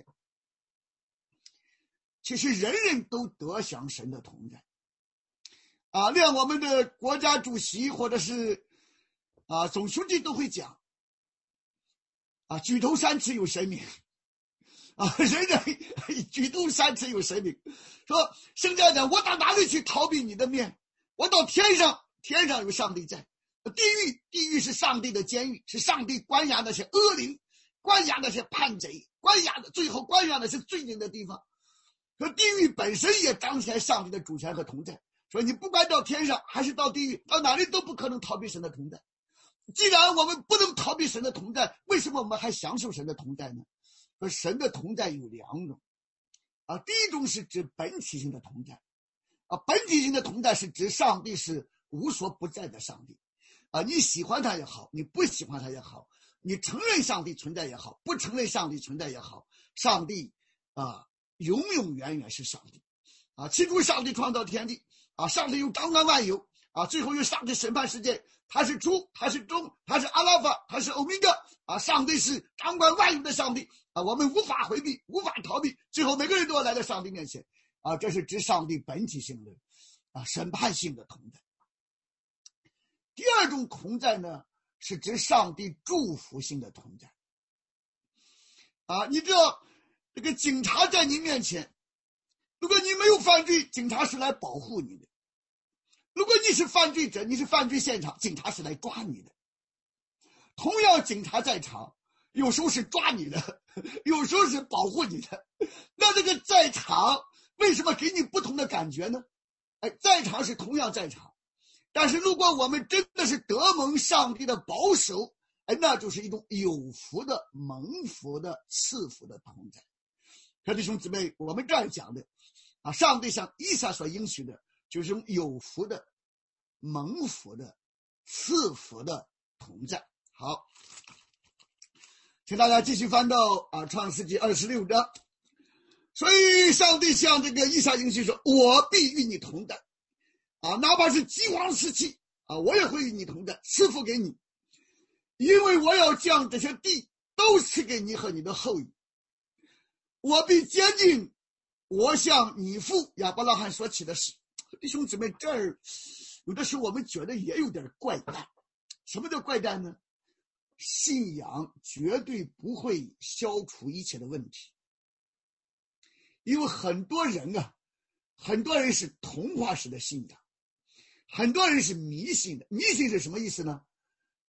Speaker 1: 其实人人都得享神的同在啊。连我们的国家主席或者是啊总书记都会讲啊，举头三尺有神明啊，人人举头三尺有神明。说圣经讲，我到哪里去逃避你的面？我到天上，天上有上帝在。地狱，地狱是上帝的监狱，是上帝关押那些恶灵，关押那些叛贼，关押的最后关押的是罪人的地方。说地狱本身也彰显上帝的主权和同在。说你不管到天上还是到地狱，到哪里都不可能逃避神的同在。既然我们不能逃避神的同在，为什么我们还享受神的同在呢？说神的同在有两种啊，第一种是指本体性的同在啊，本体性的同在是指上帝是无所不在的上帝啊，你喜欢他也好，你不喜欢他也好，你承认上帝存在也好，不承认上帝存在也好，上帝啊永永远远是上帝啊。起初上帝创造天地啊，上帝又掌管万有啊，最后又上帝审判世界。他是初，他是中，他是阿拉法，他是欧米伽啊！上帝是掌管万有的上帝啊，我们无法回避，无法逃避，最后每个人都要来到上帝面前啊！这是指上帝本体性的啊审判性的同在。第二种同在呢，是指上帝祝福性的同在啊！你知道这个警察在你面前，如果你没有犯罪，警察是来保护你的。如果你是犯罪者，你是犯罪现场，警察是来抓你的。同样警察在场，有时候是抓你的，有时候是保护你的。那这个在场为什么给你不同的感觉呢？哎，在场是同样在场，但是如果我们真的是得蒙上帝的保守，哎，那就是一种有福的蒙福的赐福的同在。弟兄姊妹，我们这样讲的啊，上帝向以撒所应许的就是用有福的蒙福的赐福的同在。好，请大家继续翻到啊创世纪二十六章。所以上帝向这个以撒应许说，我必与你同在啊，哪怕是饥荒时期啊，我也会与你同在，赐福给你，因为我要将这些地都赐给你和你的后裔。我必坚定我向你父亚伯拉罕所起的誓。弟兄姊妹，这儿有的时候我们觉得也有点怪诞。什么叫怪诞呢？信仰绝对不会消除一切的问题，因为很多人啊，很多人是童话式的信仰，很多人是迷信的。迷信是什么意思呢？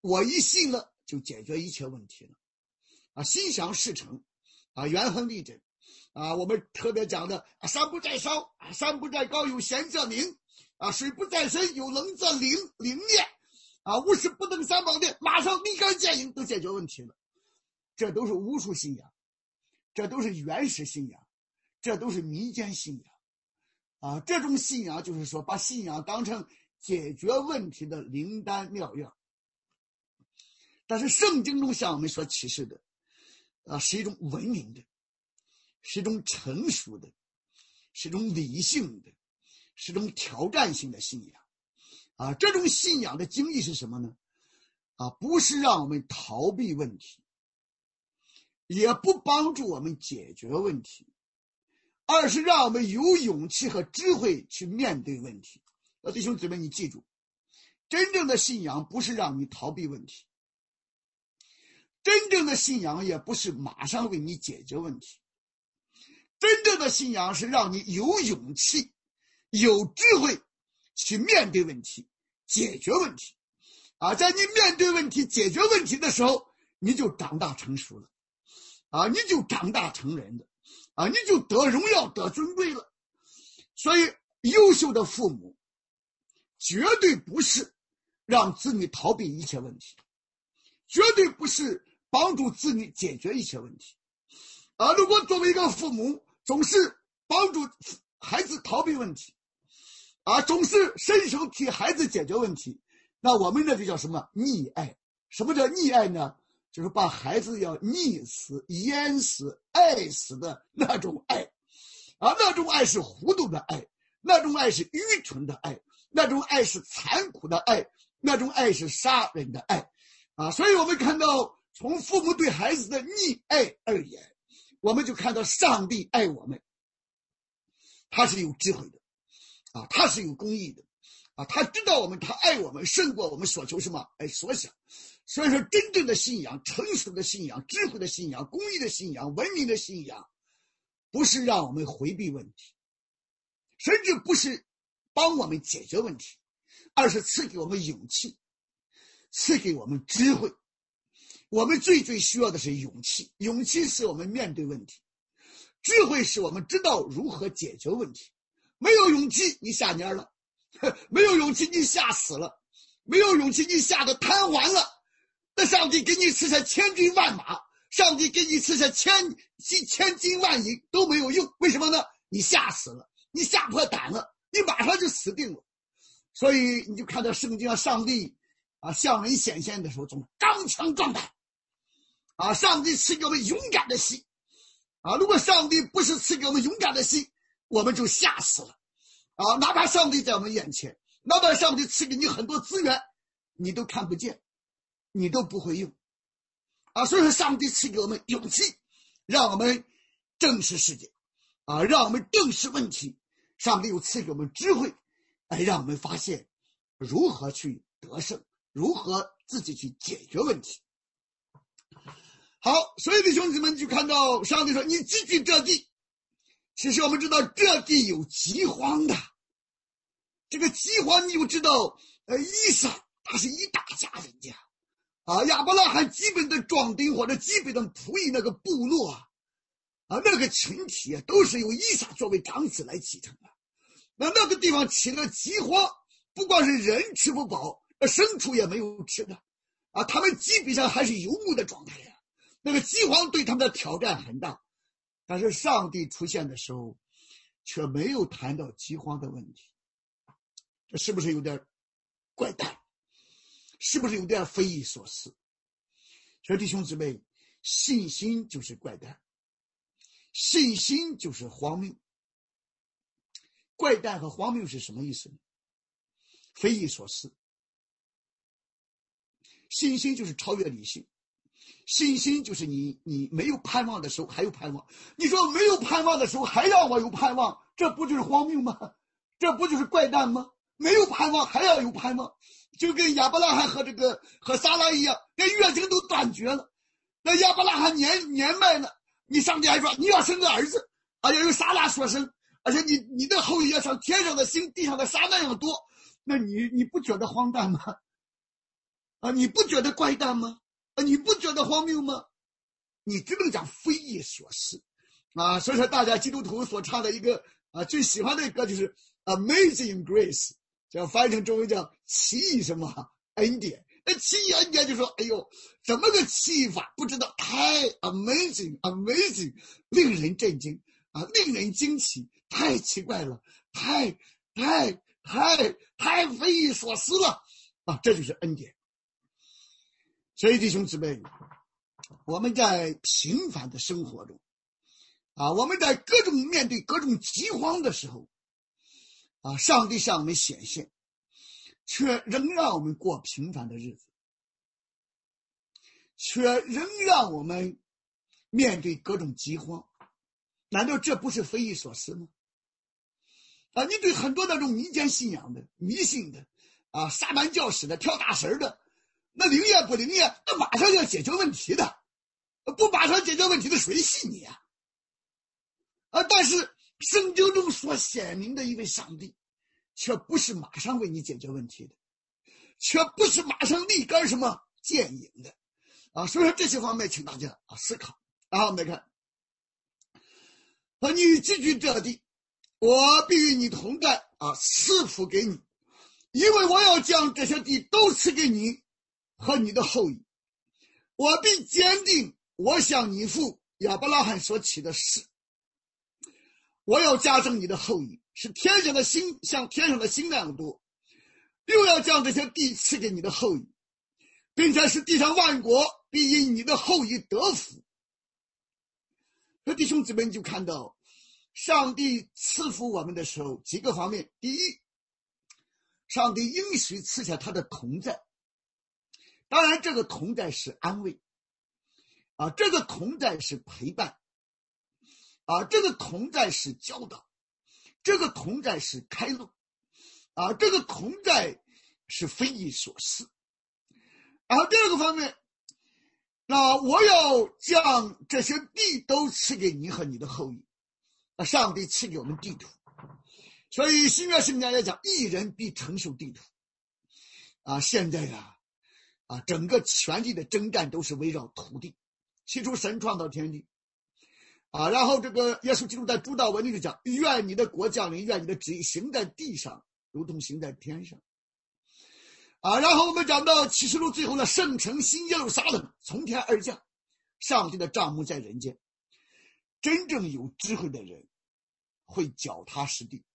Speaker 1: 我一信了就解决一切问题了啊，心想事成啊，元亨利贞啊，我们特别讲的啊，山不在烧啊，山不在高，有贤则名啊，水不在深，有能则灵灵验啊，无事不登三宝殿，马上立竿见影，都解决问题了。这都是巫术信仰，这都是原始信仰，这都是民间信仰啊！这种信仰就是说，把信仰当成解决问题的灵丹妙药。但是圣经中向我们所启示的啊，是一种文明的，是一种成熟的，是一种理性的，是一种挑战性的信仰啊！这种信仰的经历是什么呢？啊，不是让我们逃避问题，也不帮助我们解决问题，而是让我们有勇气和智慧去面对问题。弟兄姊妹，你记住，真正的信仰不是让你逃避问题，真正的信仰也不是马上为你解决问题，真正的信仰是让你有勇气、有智慧去面对问题、解决问题。啊，在你面对问题、解决问题的时候，你就长大成熟了。啊，你就长大成人了，啊，你就得荣耀得尊贵了。所以优秀的父母绝对不是让子女逃避一切问题，绝对不是帮助子女解决一切问题。啊，如果作为一个父母总是帮助孩子逃避问题，啊，总是伸手替孩子解决问题，那我们那就叫什么溺爱。什么叫溺爱呢？就是把孩子要溺死、淹死、爱死的那种爱啊，那种爱是糊涂的爱，那种爱是愚蠢的爱，那种爱是残酷的爱，那种爱是杀人的爱啊！所以我们看到从父母对孩子的溺爱而言，我们就看到上帝爱我们，他是有智慧的啊，他是有公义的啊，他知道我们，他爱我们胜过我们所求什么哎所想。所以说，真正的信仰、成熟的信仰、智慧的信仰、公义的信仰、文明的信仰，不是让我们回避问题，甚至不是帮我们解决问题，而是赐给我们勇气，赐给我们智慧。我们最最需要的是勇气，勇气使我们面对问题，智慧使我们知道如何解决问题。没有勇气，你吓蔫了；没有勇气，你吓死了；没有勇气，你吓得瘫痪了。那上帝给你赐下千军万马，上帝给你赐下千千金万银都没有用，为什么呢？你吓死了，你吓破胆了，你马上就死定了。所以你就看到圣经上上帝啊向人显现的时候，总刚强壮胆啊，上帝赐给我们勇敢的心啊。如果上帝不是赐给我们勇敢的心，我们就吓死了啊。哪怕上帝在我们眼前，哪怕上帝赐给你很多资源，你都看不见，你都不会用啊！所以说，上帝赐给我们勇气，让我们正视世界啊，让我们正视问题。上帝又赐给我们智慧，哎，让我们发现如何去得胜，如何自己去解决问题。好，所以弟兄姊妹就看到上帝说：“你寄居这地。”其实我们知道这地有饥荒的，这个饥荒你就知道，呃，以撒他是一大家人家。啊，亚伯拉罕基本的壮丁或者基本的仆役那个部落啊，啊那个群体啊，都是由以撒作为长子来继承的。那那个地方起了饥荒，不光是人吃不饱，牲畜也没有吃的，啊，他们基本上还是游牧的状态呀、啊。那个饥荒对他们的挑战很大，但是上帝出现的时候，却没有谈到饥荒的问题，这是不是有点怪诞？是不是有点匪夷所思？所以弟兄姊妹，信心就是怪诞，信心就是荒谬。怪诞和荒谬是什么意思呢？匪夷所思。信心就是超越理性，信心就是你你没有盼望的时候还有盼望。你说没有盼望的时候还让我有盼望，这不就是荒谬吗？这不就是怪诞吗？没有盼望还要有盼望，就跟亚伯拉罕和这个和撒拉一样，连月经都断绝了，那亚伯拉罕年年迈了，你上帝还说你要生个儿子，而且由撒拉所生，而且你你的后裔要像天上的星地上的沙那样多，那你你不觉得荒诞吗？ 啊，你不觉得怪诞吗？啊，你不觉得荒谬吗？你只能讲匪夷所思啊！所以说，大家基督徒所唱的一个啊最喜欢的歌就是《Amazing Grace》，叫翻译成中文叫奇异什么恩典。那奇异恩典就说，哎呦，怎么个奇异法？不知道，太 amazing amazing， 令人震惊啊，令人惊奇，太奇怪了，太太太太匪夷所思了啊！这就是恩典。所以弟兄姊妹，我们在平凡的生活中啊，我们在各种面对各种饥荒的时候啊，上帝向我们显现，却仍让我们过平凡的日子，却仍让我们面对各种饥荒。难道这不是匪夷所思吗？啊，你对很多那种民间信仰的、迷信的啊，撒满教士的、跳大神的，那灵验不灵验，那马上要解决问题的，不马上解决问题的谁信你啊？啊，但是圣经中所显明的一位上帝，却不是马上为你解决问题的，却不是马上立竿什么见影的啊。所以说这些方面，请大家啊思考。然后我们来看，啊，你寄居这地，我必与你同在啊，赐福给你，因为我要将这些地都赐给你和你的后裔，我必坚定我向你父亚伯拉罕所起的誓，我要加增你的后裔，使天上的星像天上的星那样多，又要将这些地赐给你的后裔，并且使地上万国必因你的后裔得福。那弟兄姊妹就看到上帝赐福我们的时候几个方面。第一，上帝应许赐下他的同在，当然这个同在是安慰啊，这个同在是陪伴啊，这个同在是教导，这个同在是开路啊，这个同在是匪夷所思啊。第二个方面，那我要将这些地都赐给你和你的后裔啊，上帝赐给我们地图，所以新约圣经来讲，一人必承受地图啊。现在呀啊，整个全地的征战都是围绕土地。起初神创造天地啊，然后这个耶稣基督在主祷文里就讲，愿你的国降临，愿你的旨意行在地上如同行在天上啊。然后我们讲到启示录最后的圣城新耶路撒冷从天而降，上帝的帐幕在人间，真正有智慧的人会脚踏实地，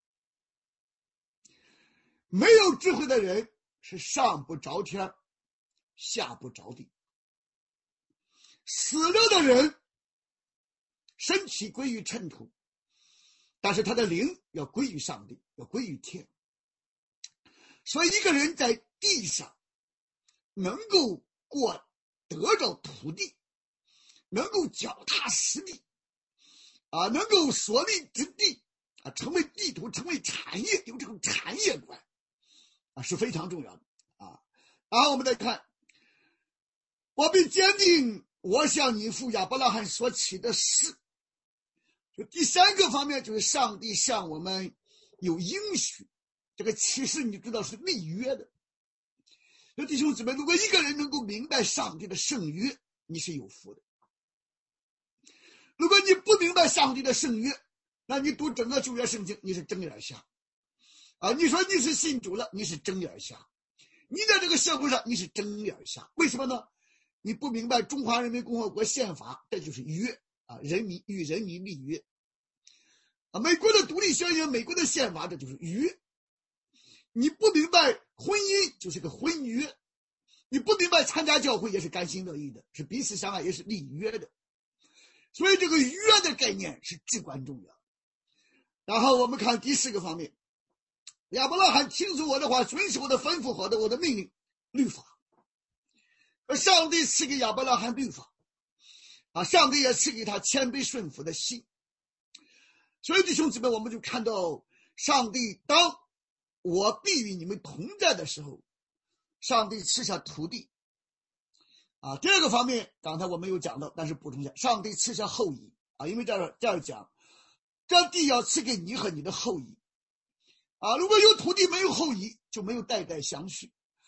Speaker 1: 没有智慧的人是上不着天下不着地。死了的人身体归于尘土，但是他的灵要归于上帝，要归于天。所以一个人在地上能够过得着土地，能够脚踏实地啊，能够所立之地啊，成为地图，成为产业，有这种产业观啊，是非常重要的啊。然后我们再看，我必坚定我向你父亚伯拉罕所起的誓。就第三个方面，就是上帝向我们有应许，这个启示你知道是立约的。那弟兄姊妹，如果一个人能够明白上帝的圣约，你是有福的。如果你不明白上帝的圣约，那你读整个旧约圣经，你是睁眼瞎啊！你说你是信主了，你是睁眼瞎，你在这个社会上你是睁眼瞎。为什么呢？你不明白中华人民共和国宪法，这就是约啊，人民与人民立约啊。美国的独立宣言，美国的宪法，这就是约。你不明白婚姻就是个婚约，你不明白参加教会也是甘心乐意的，是彼此相爱，也是立约的。所以这个约的概念是至关重要。然后我们看第四个方面，亚伯拉罕听从我的话，遵守我的吩咐和我的命令律法。而上帝赐给亚伯拉罕律法啊，上帝也赐给他谦卑顺服的心。所以弟兄姊妹，我们就看到上帝当我必与你们同在的时候，上帝赐下土地啊。第二个方面，刚才我没有讲到，但是补充一下，上帝赐下后裔啊，因为这儿这儿讲，这地要赐给你和你的后裔啊。如果有土地没有后裔，就没有代代相续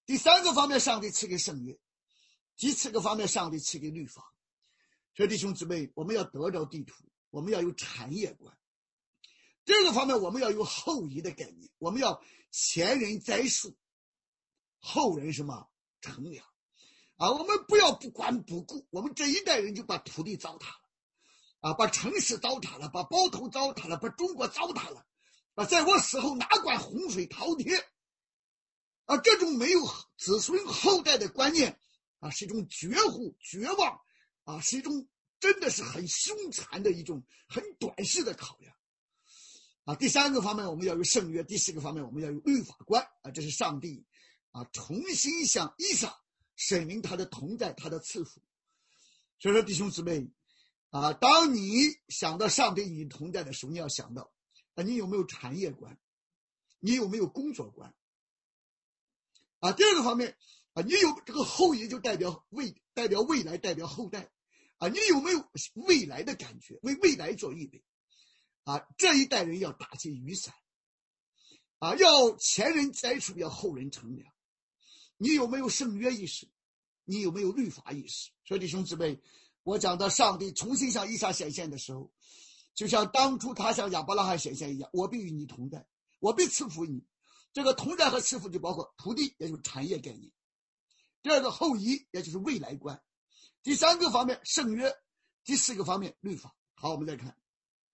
Speaker 1: 第三个方面，上帝赐给圣约；第四个方面，上帝赐给律法。所以弟兄姊妹，我们要得着地图，我们要有产业观。第二个方面，我们要有后裔的概念，我们要前人栽树，后人什么乘凉啊！我们不要不管不顾，我们这一代人就把土地糟蹋了啊，把城市糟蹋了，把包头糟蹋了，把中国糟蹋了啊！在我死后哪管洪水滔天啊！这种没有子孙后代的观念啊，是一种绝户绝望啊，是一种真的是很凶残的一种很短视的考量啊。第三个方面，我们要有圣约；第四个方面，我们要有律法观啊。这是上帝啊重新向以撒显明他的同在，他的赐福。所以说，弟兄姊妹啊，当你想到上帝与你同在的时候，你要想到啊，你有没有产业观，你有没有工作观啊？第二个方面啊，你有这个后裔就代表未代表未来，代表后代啊，你有没有未来的感觉，为未来做预备啊？这一代人要打起雨伞啊，要前人栽树，要后人乘凉。你有没有圣约意识？你有没有律法意识？所以弟兄姊妹，我讲到上帝重新向以撒显现的时候，就像当初他向亚伯拉罕显现一样，我必与你同在，我必赐福你。这个同在和赐福就包括土地，也就是产业概念；第二个后裔，也就是未来观；第三个方面圣约；第四个方面律法。好，我们再看。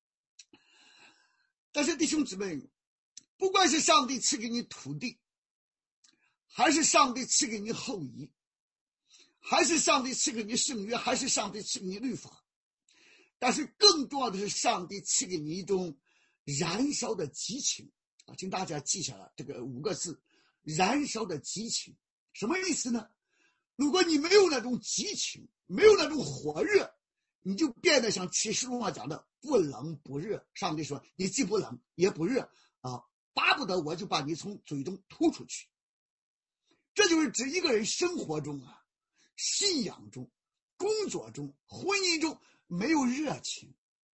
Speaker 1: 但是弟兄姊妹，不管是上帝赐给你土地，还是上帝赐给你后裔，还是上帝赐给你圣约，还是上帝赐给你律法，但是更重要的是上帝赐给你一种燃烧的激情啊！请大家记下来这个五个字：燃烧的激情。什么意思呢？如果你没有那种激情，没有那种火热，你就变得像启示录上讲的不冷不热。上帝说你既不冷也不热啊，巴不得我就把你从嘴中吐出去。这就是指一个人生活中啊，信仰中、工作中、婚姻中没有热情，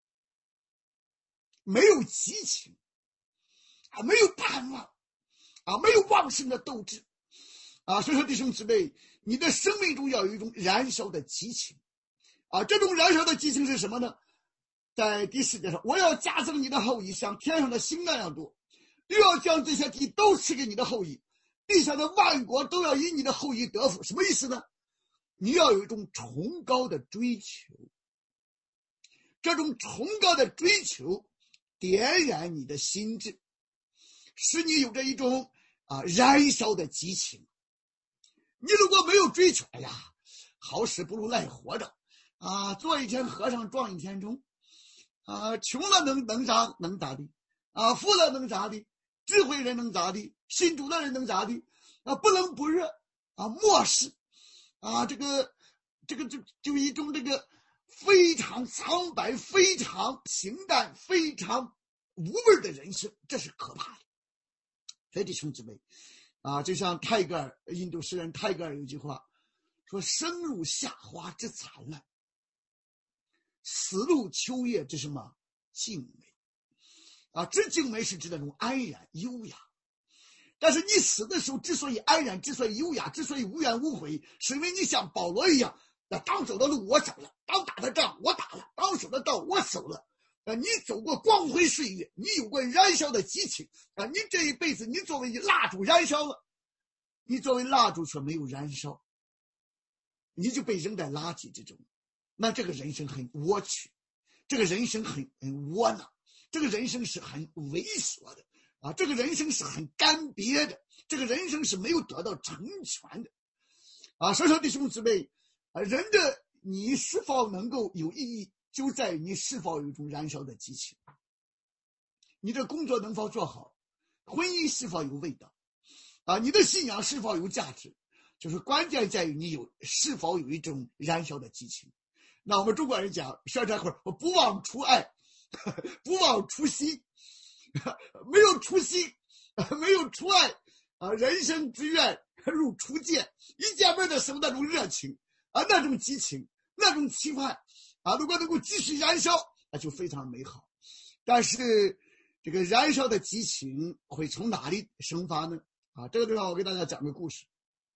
Speaker 1: 没有激情啊，没有盼望啊，没有旺盛的斗志啊。所以说弟兄姊妹，你的生命中要有一种燃烧的激情啊。这种燃烧的激情是什么呢？在第四节上，我要加增你的后裔，像天上的星那样多，又要将这些地都赐给你的后裔，地上的万国都要以你的后裔得福。什么意思呢？你要有一种崇高的追求，这种崇高的追求点燃你的心智，使你有着一种啊燃烧的激情。你如果没有追求，哎呀，好死不如赖活着啊，做一天和尚撞一天钟啊，穷了能能咋能咋地啊，富了能咋地，智慧人能咋地，信主的人能咋地啊，不冷不热啊，漠视啊，这个这个就就一种这个非常苍白、非常平淡、非常无味的人生，这是可怕的。所以弟兄姊妹啊，就像泰戈尔，印度诗人泰戈尔有句话说：“生如夏花之灿烂，死如秋叶之什么静美。”啊，这静美是指那种安然优雅。但是你死的时候之所以安然，之所以优雅，之所以无怨无悔，是因为你像保罗一样，那当走的路我走了，当打的仗我打了，当守的道我守了。啊，你走过光辉岁月，你有过燃烧的激情啊！你这一辈子，你作为蜡烛燃烧了，你作为蜡烛却没有燃烧，你就被扔在垃圾之中。那这个人生很窝屈，这个人生很很窝囊，这个人生是很猥琐的。啊，这个人生是很干瘪的，这个人生是没有得到成全的，啊，所以说弟兄姊妹，啊，人的你是否能够有意义，就在于你是否有一种燃烧的激情，你的工作能否做好，婚姻是否有味道，啊，你的信仰是否有价值，就是关键在于你有是否有一种燃烧的激情。那我们中国人讲说这会儿，我不忘初爱，不忘初心。没有初心，没有初爱啊！人生之愿如初见，一见面的时候那种热情啊，那种激情，那种期盼啊，如果能够继续燃烧，那就非常美好。但是这个燃烧的激情会从哪里生发呢？啊，这个地方我给大家讲个故事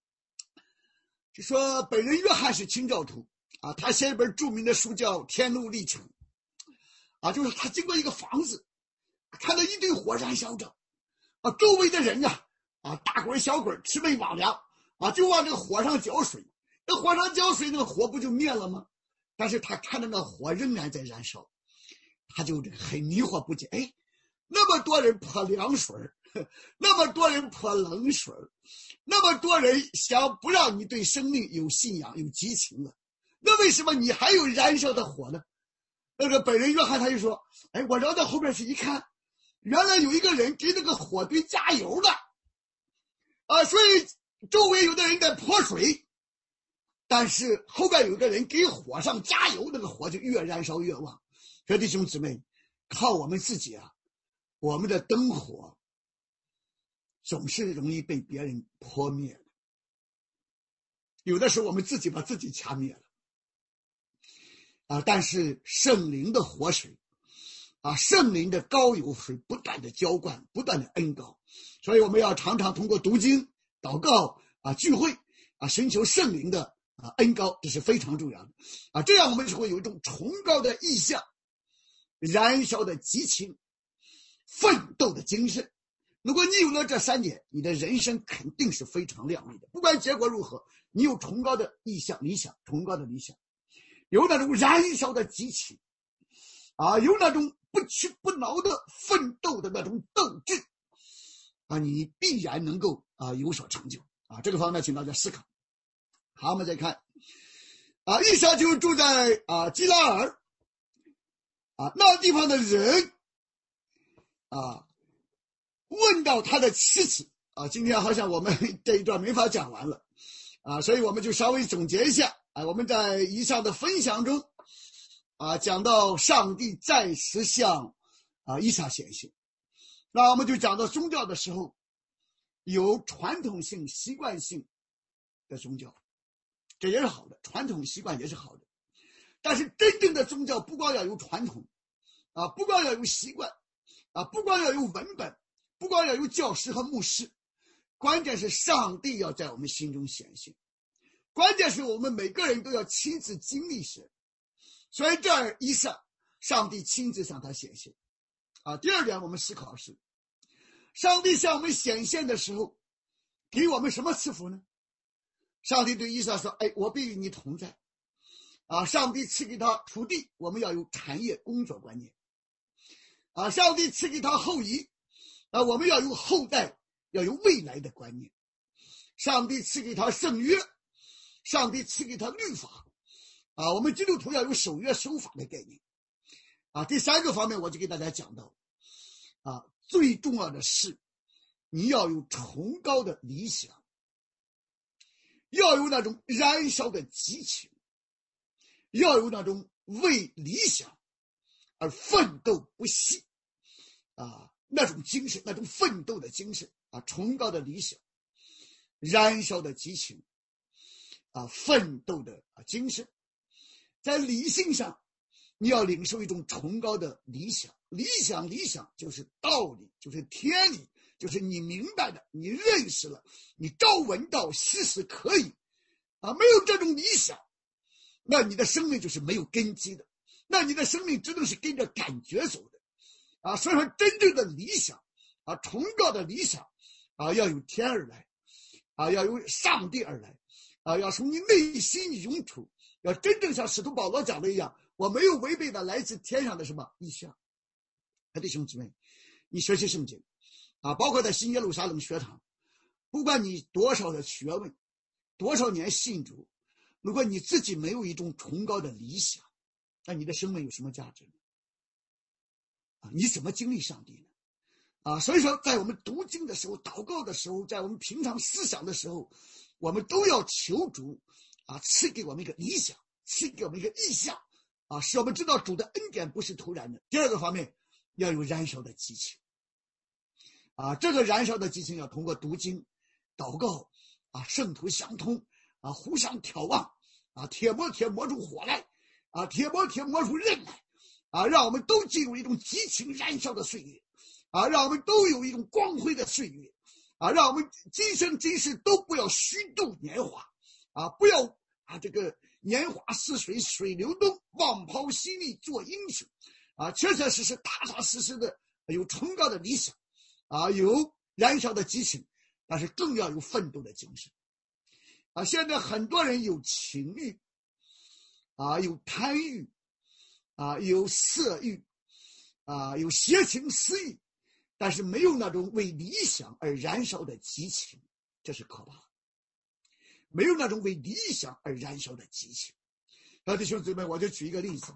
Speaker 1: 就说本人约翰是清教徒啊，他写一本著名的书叫《天路历程》啊，就是他经过一个房子，看到一堆火燃烧着啊，周围的人啊啊大鬼小鬼魑魅魍魉啊，就往这个火上浇水，那火上浇水，那个火不就灭了吗？但是他看到那火仍然在燃烧，他就很迷惑不解，哎，那么多人泼凉水，那么多人泼冷水，那么多人想不让你对生命有信仰有激情了，那为什么你还有燃烧的火呢？那个本人约翰他就说，哎，我绕到后边去一看，原来有一个人给那个火堆加油了啊，所以周围有的人在泼水，但是后边有个人给火上加油，那个火就越燃烧越旺。所以弟兄姊妹，靠我们自己啊，我们的灯火总是容易被别人泼灭的，有的时候我们自己把自己掐灭了啊。但是圣灵的活水啊，圣灵的膏油水不断的浇灌，不断的恩膏，所以我们要常常通过读经、祷告啊、聚会啊，寻求圣灵的啊恩膏，这是非常重要的啊。这样我们就会有一种崇高的意向，燃烧的激情，奋斗的精神。如果你有了这三点，你的人生肯定是非常亮丽的。不管结果如何，你有崇高的意向、理想，崇高的理想，有那种燃烧的激情啊，有那种不屈不挠的奋斗的那种斗志啊，你必然能够啊有所成就啊。这个方面请大家思考。好，我们再看啊，以撒就住在啊基拉尔啊，那地方的人啊，问到他的妻子啊，今天好像我们这一段没法讲完了啊，所以我们就稍微总结一下啊，我们在以上的分享中啊，讲到上帝再次向啊以撒显现，那我们就讲到宗教的时候，有传统性、习惯性的宗教，这也是好的，传统习惯也是好的。但是真正的宗教不光要有传统啊，不光要有习惯啊，不光要有文本，不光要有教师和牧师，关键是上帝要在我们心中显现，关键是我们每个人都要亲自经历神。所以这儿以撒，上帝亲自向他显现啊。第二点我们思考是，上帝向我们显现的时候给我们什么赐福呢？上帝对以撒说，哎，我必与你同在啊。上帝赐给他土地，我们要有产业工作观念啊。上帝赐给他后裔啊，我们要有后代，要有未来的观念。上帝赐给他圣约，上帝赐给他律法啊，我们基督徒要有守约守法的概念啊。第三个方面我就给大家讲到啊，最重要的是你要有崇高的理想，要有那种燃烧的激情，要有那种为理想而奋斗不息啊，那种精神，那种奋斗的精神啊，崇高的理想，燃烧的激情啊，奋斗的啊精神。在理性上你要领受一种崇高的理想，理想理想就是道理，就是天理，就是你明白的，你认识了，你朝闻道夕死可以啊。没有这种理想，那你的生命就是没有根基的，那你的生命只能是跟着感觉走的啊。所以说真正的理想啊，崇高的理想啊，要有天而来啊，要有上帝而来啊，要从你内心涌出，要真正像使徒保罗讲的一样，我没有违背的来自天上的什么意向。弟兄姊妹，你学习圣经啊，包括在新耶路撒冷学堂，不管你多少的学问，多少年信主，如果你自己没有一种崇高的理想，那你的生命有什么价值呢？啊，你怎么经历上帝呢？啊，所以说在我们读经的时候，祷告的时候，在我们平常思想的时候，我们都要求主啊，赐给我们一个理想，赐给我们一个意向啊，使我们知道主的恩典不是突然的。第二个方面，要有燃烧的激情啊，这个燃烧的激情要通过读经、祷告啊，圣徒相通啊，互相眺望啊，铁磨铁磨出火来啊，铁磨铁磨出刃来啊，让我们都进入一种激情燃烧的岁月啊，让我们都有一种光辉的岁月啊，让我们今生今世都不要虚度年华啊，不要啊这个年华似水，水流动，忘抛犀利做英雄啊，确确实实踏踏实实的有崇高的理想啊，有燃烧的激情，但是更要有奋斗的精神啊。现在很多人有情欲啊，有贪欲啊，有色欲啊，有邪情私欲，但是没有那种为理想而燃烧的激情，这是可怕的。没有那种为理想而燃烧的激情。那弟兄姊妹，我就举一个例子。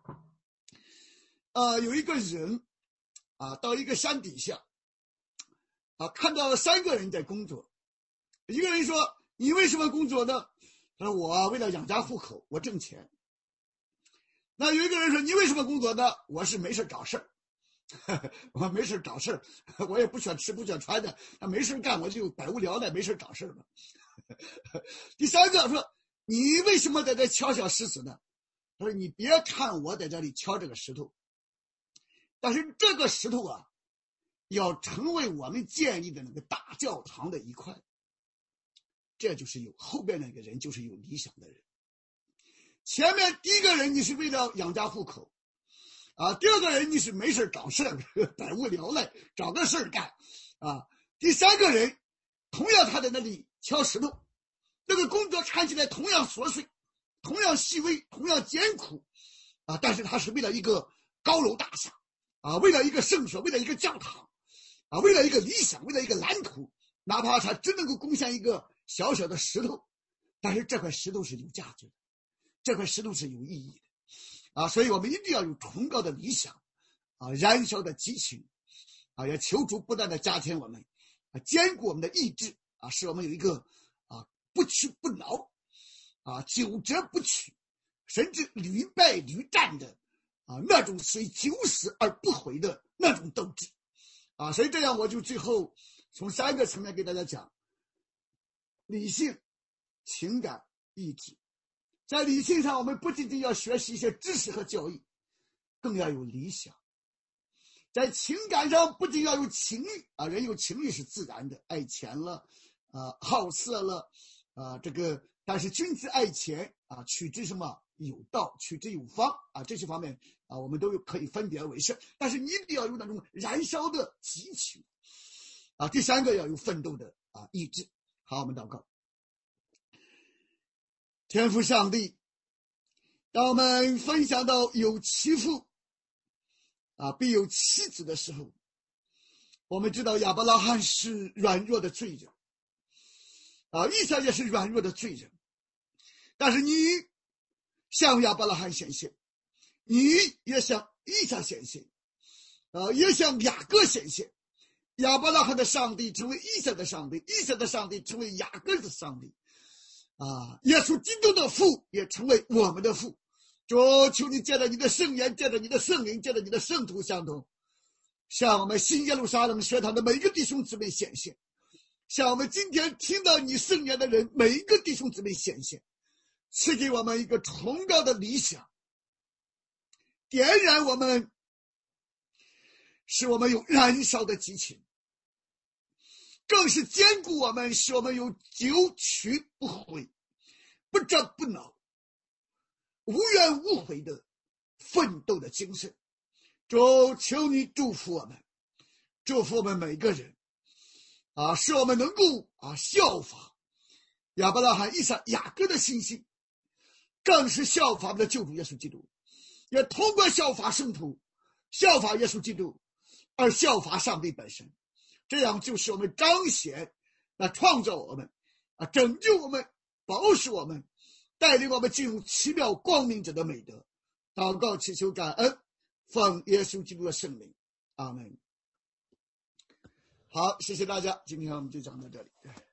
Speaker 1: 呃，有一个人啊，到一个山底下啊，看到三个人在工作。一个人说：“你为什么工作呢？”他说：“我为了养家糊口，我挣钱。”那有一个人说：“你为什么工作呢？”我是没事找事儿。我没事找事儿，我也不选吃不选穿的，那没事干我就百无聊赖，没事找事儿嘛。第三个说：“你为什么在这敲小石子呢？”他说：“你别看我在这里敲这个石头，但是这个石头啊，要成为我们建立的那个大教堂的一块。”这就是有后边那个人就是有理想的人。前面第一个人你是为了养家糊口啊，第二个人你是没事找事儿，百无聊赖，找个事儿干啊。第三个人同样他在那里敲石头，这个工作看起来同样琐碎，同样细微，同样艰苦啊，但是他是为了一个高楼大厦啊，为了一个圣所，为了一个教堂啊，为了一个理想，为了一个蓝图，哪怕他只能够贡献一个小小的石头，但是这块石头是有价值的，这块石头是有意义的啊。所以我们一定要有崇高的理想啊，燃烧的激情啊，要求主不断的加添我们啊，坚固我们的意志啊，使我们有一个啊不屈不挠啊，久折不屈，甚至屡败屡战的啊那种虽九死而不悔的那种斗志啊。所以这样我就最后从三个层面给大家讲：理性、情感、意志。在理性上，我们不仅仅要学习一些知识和教育，更要有理想。在情感上，不仅要有情欲啊，人有情欲是自然的，爱钱了啊，好色了啊，这个但是君子爱钱啊，取之什么有道，取之有方啊，这些方面啊，我们都有可以分别为圣。但是你一定要有那种燃烧的激情啊。第三个要有奋斗的啊意志。好，我们祷告。天父上帝，当我们分享到有其父啊必有妻子的时候，我们知道亚伯拉罕是软弱的罪人啊，以撒也是软弱的罪人，但是你向亚伯拉罕显现，你也向以撒显现啊，也向雅各显现。亚伯拉罕的上帝成为以撒的上帝，以撒的上帝成为雅各的上帝啊，耶稣基督的父也成为我们的父。主，求你借着你的圣言，借着你的圣灵，借着你的圣徒相同，向我们新耶路撒冷学堂的每一个弟兄姊妹显现，向我们今天听到你圣言的人每一个弟兄姊妹显现，赐给我们一个崇高的理想，点燃我们，使我们有燃烧的激情，更是坚固我们，使我们有久取不悔，不折不挠，无怨无悔的奋斗的精神。主，求你祝福我们，祝福我们每个人啊，使我们能够啊效法亚伯拉罕、以撒、雅各的信心，更是效法我们的救主耶稣基督，也通过效法圣徒，效法耶稣基督，而效法上帝本身。这样就是我们彰显那创造我们啊，拯救我们，保守我们，带领我们进入奇妙光明者的美德。祷告祈求感恩，奉耶稣基督的圣名，阿门。好，谢谢大家，今天我们就讲到这里。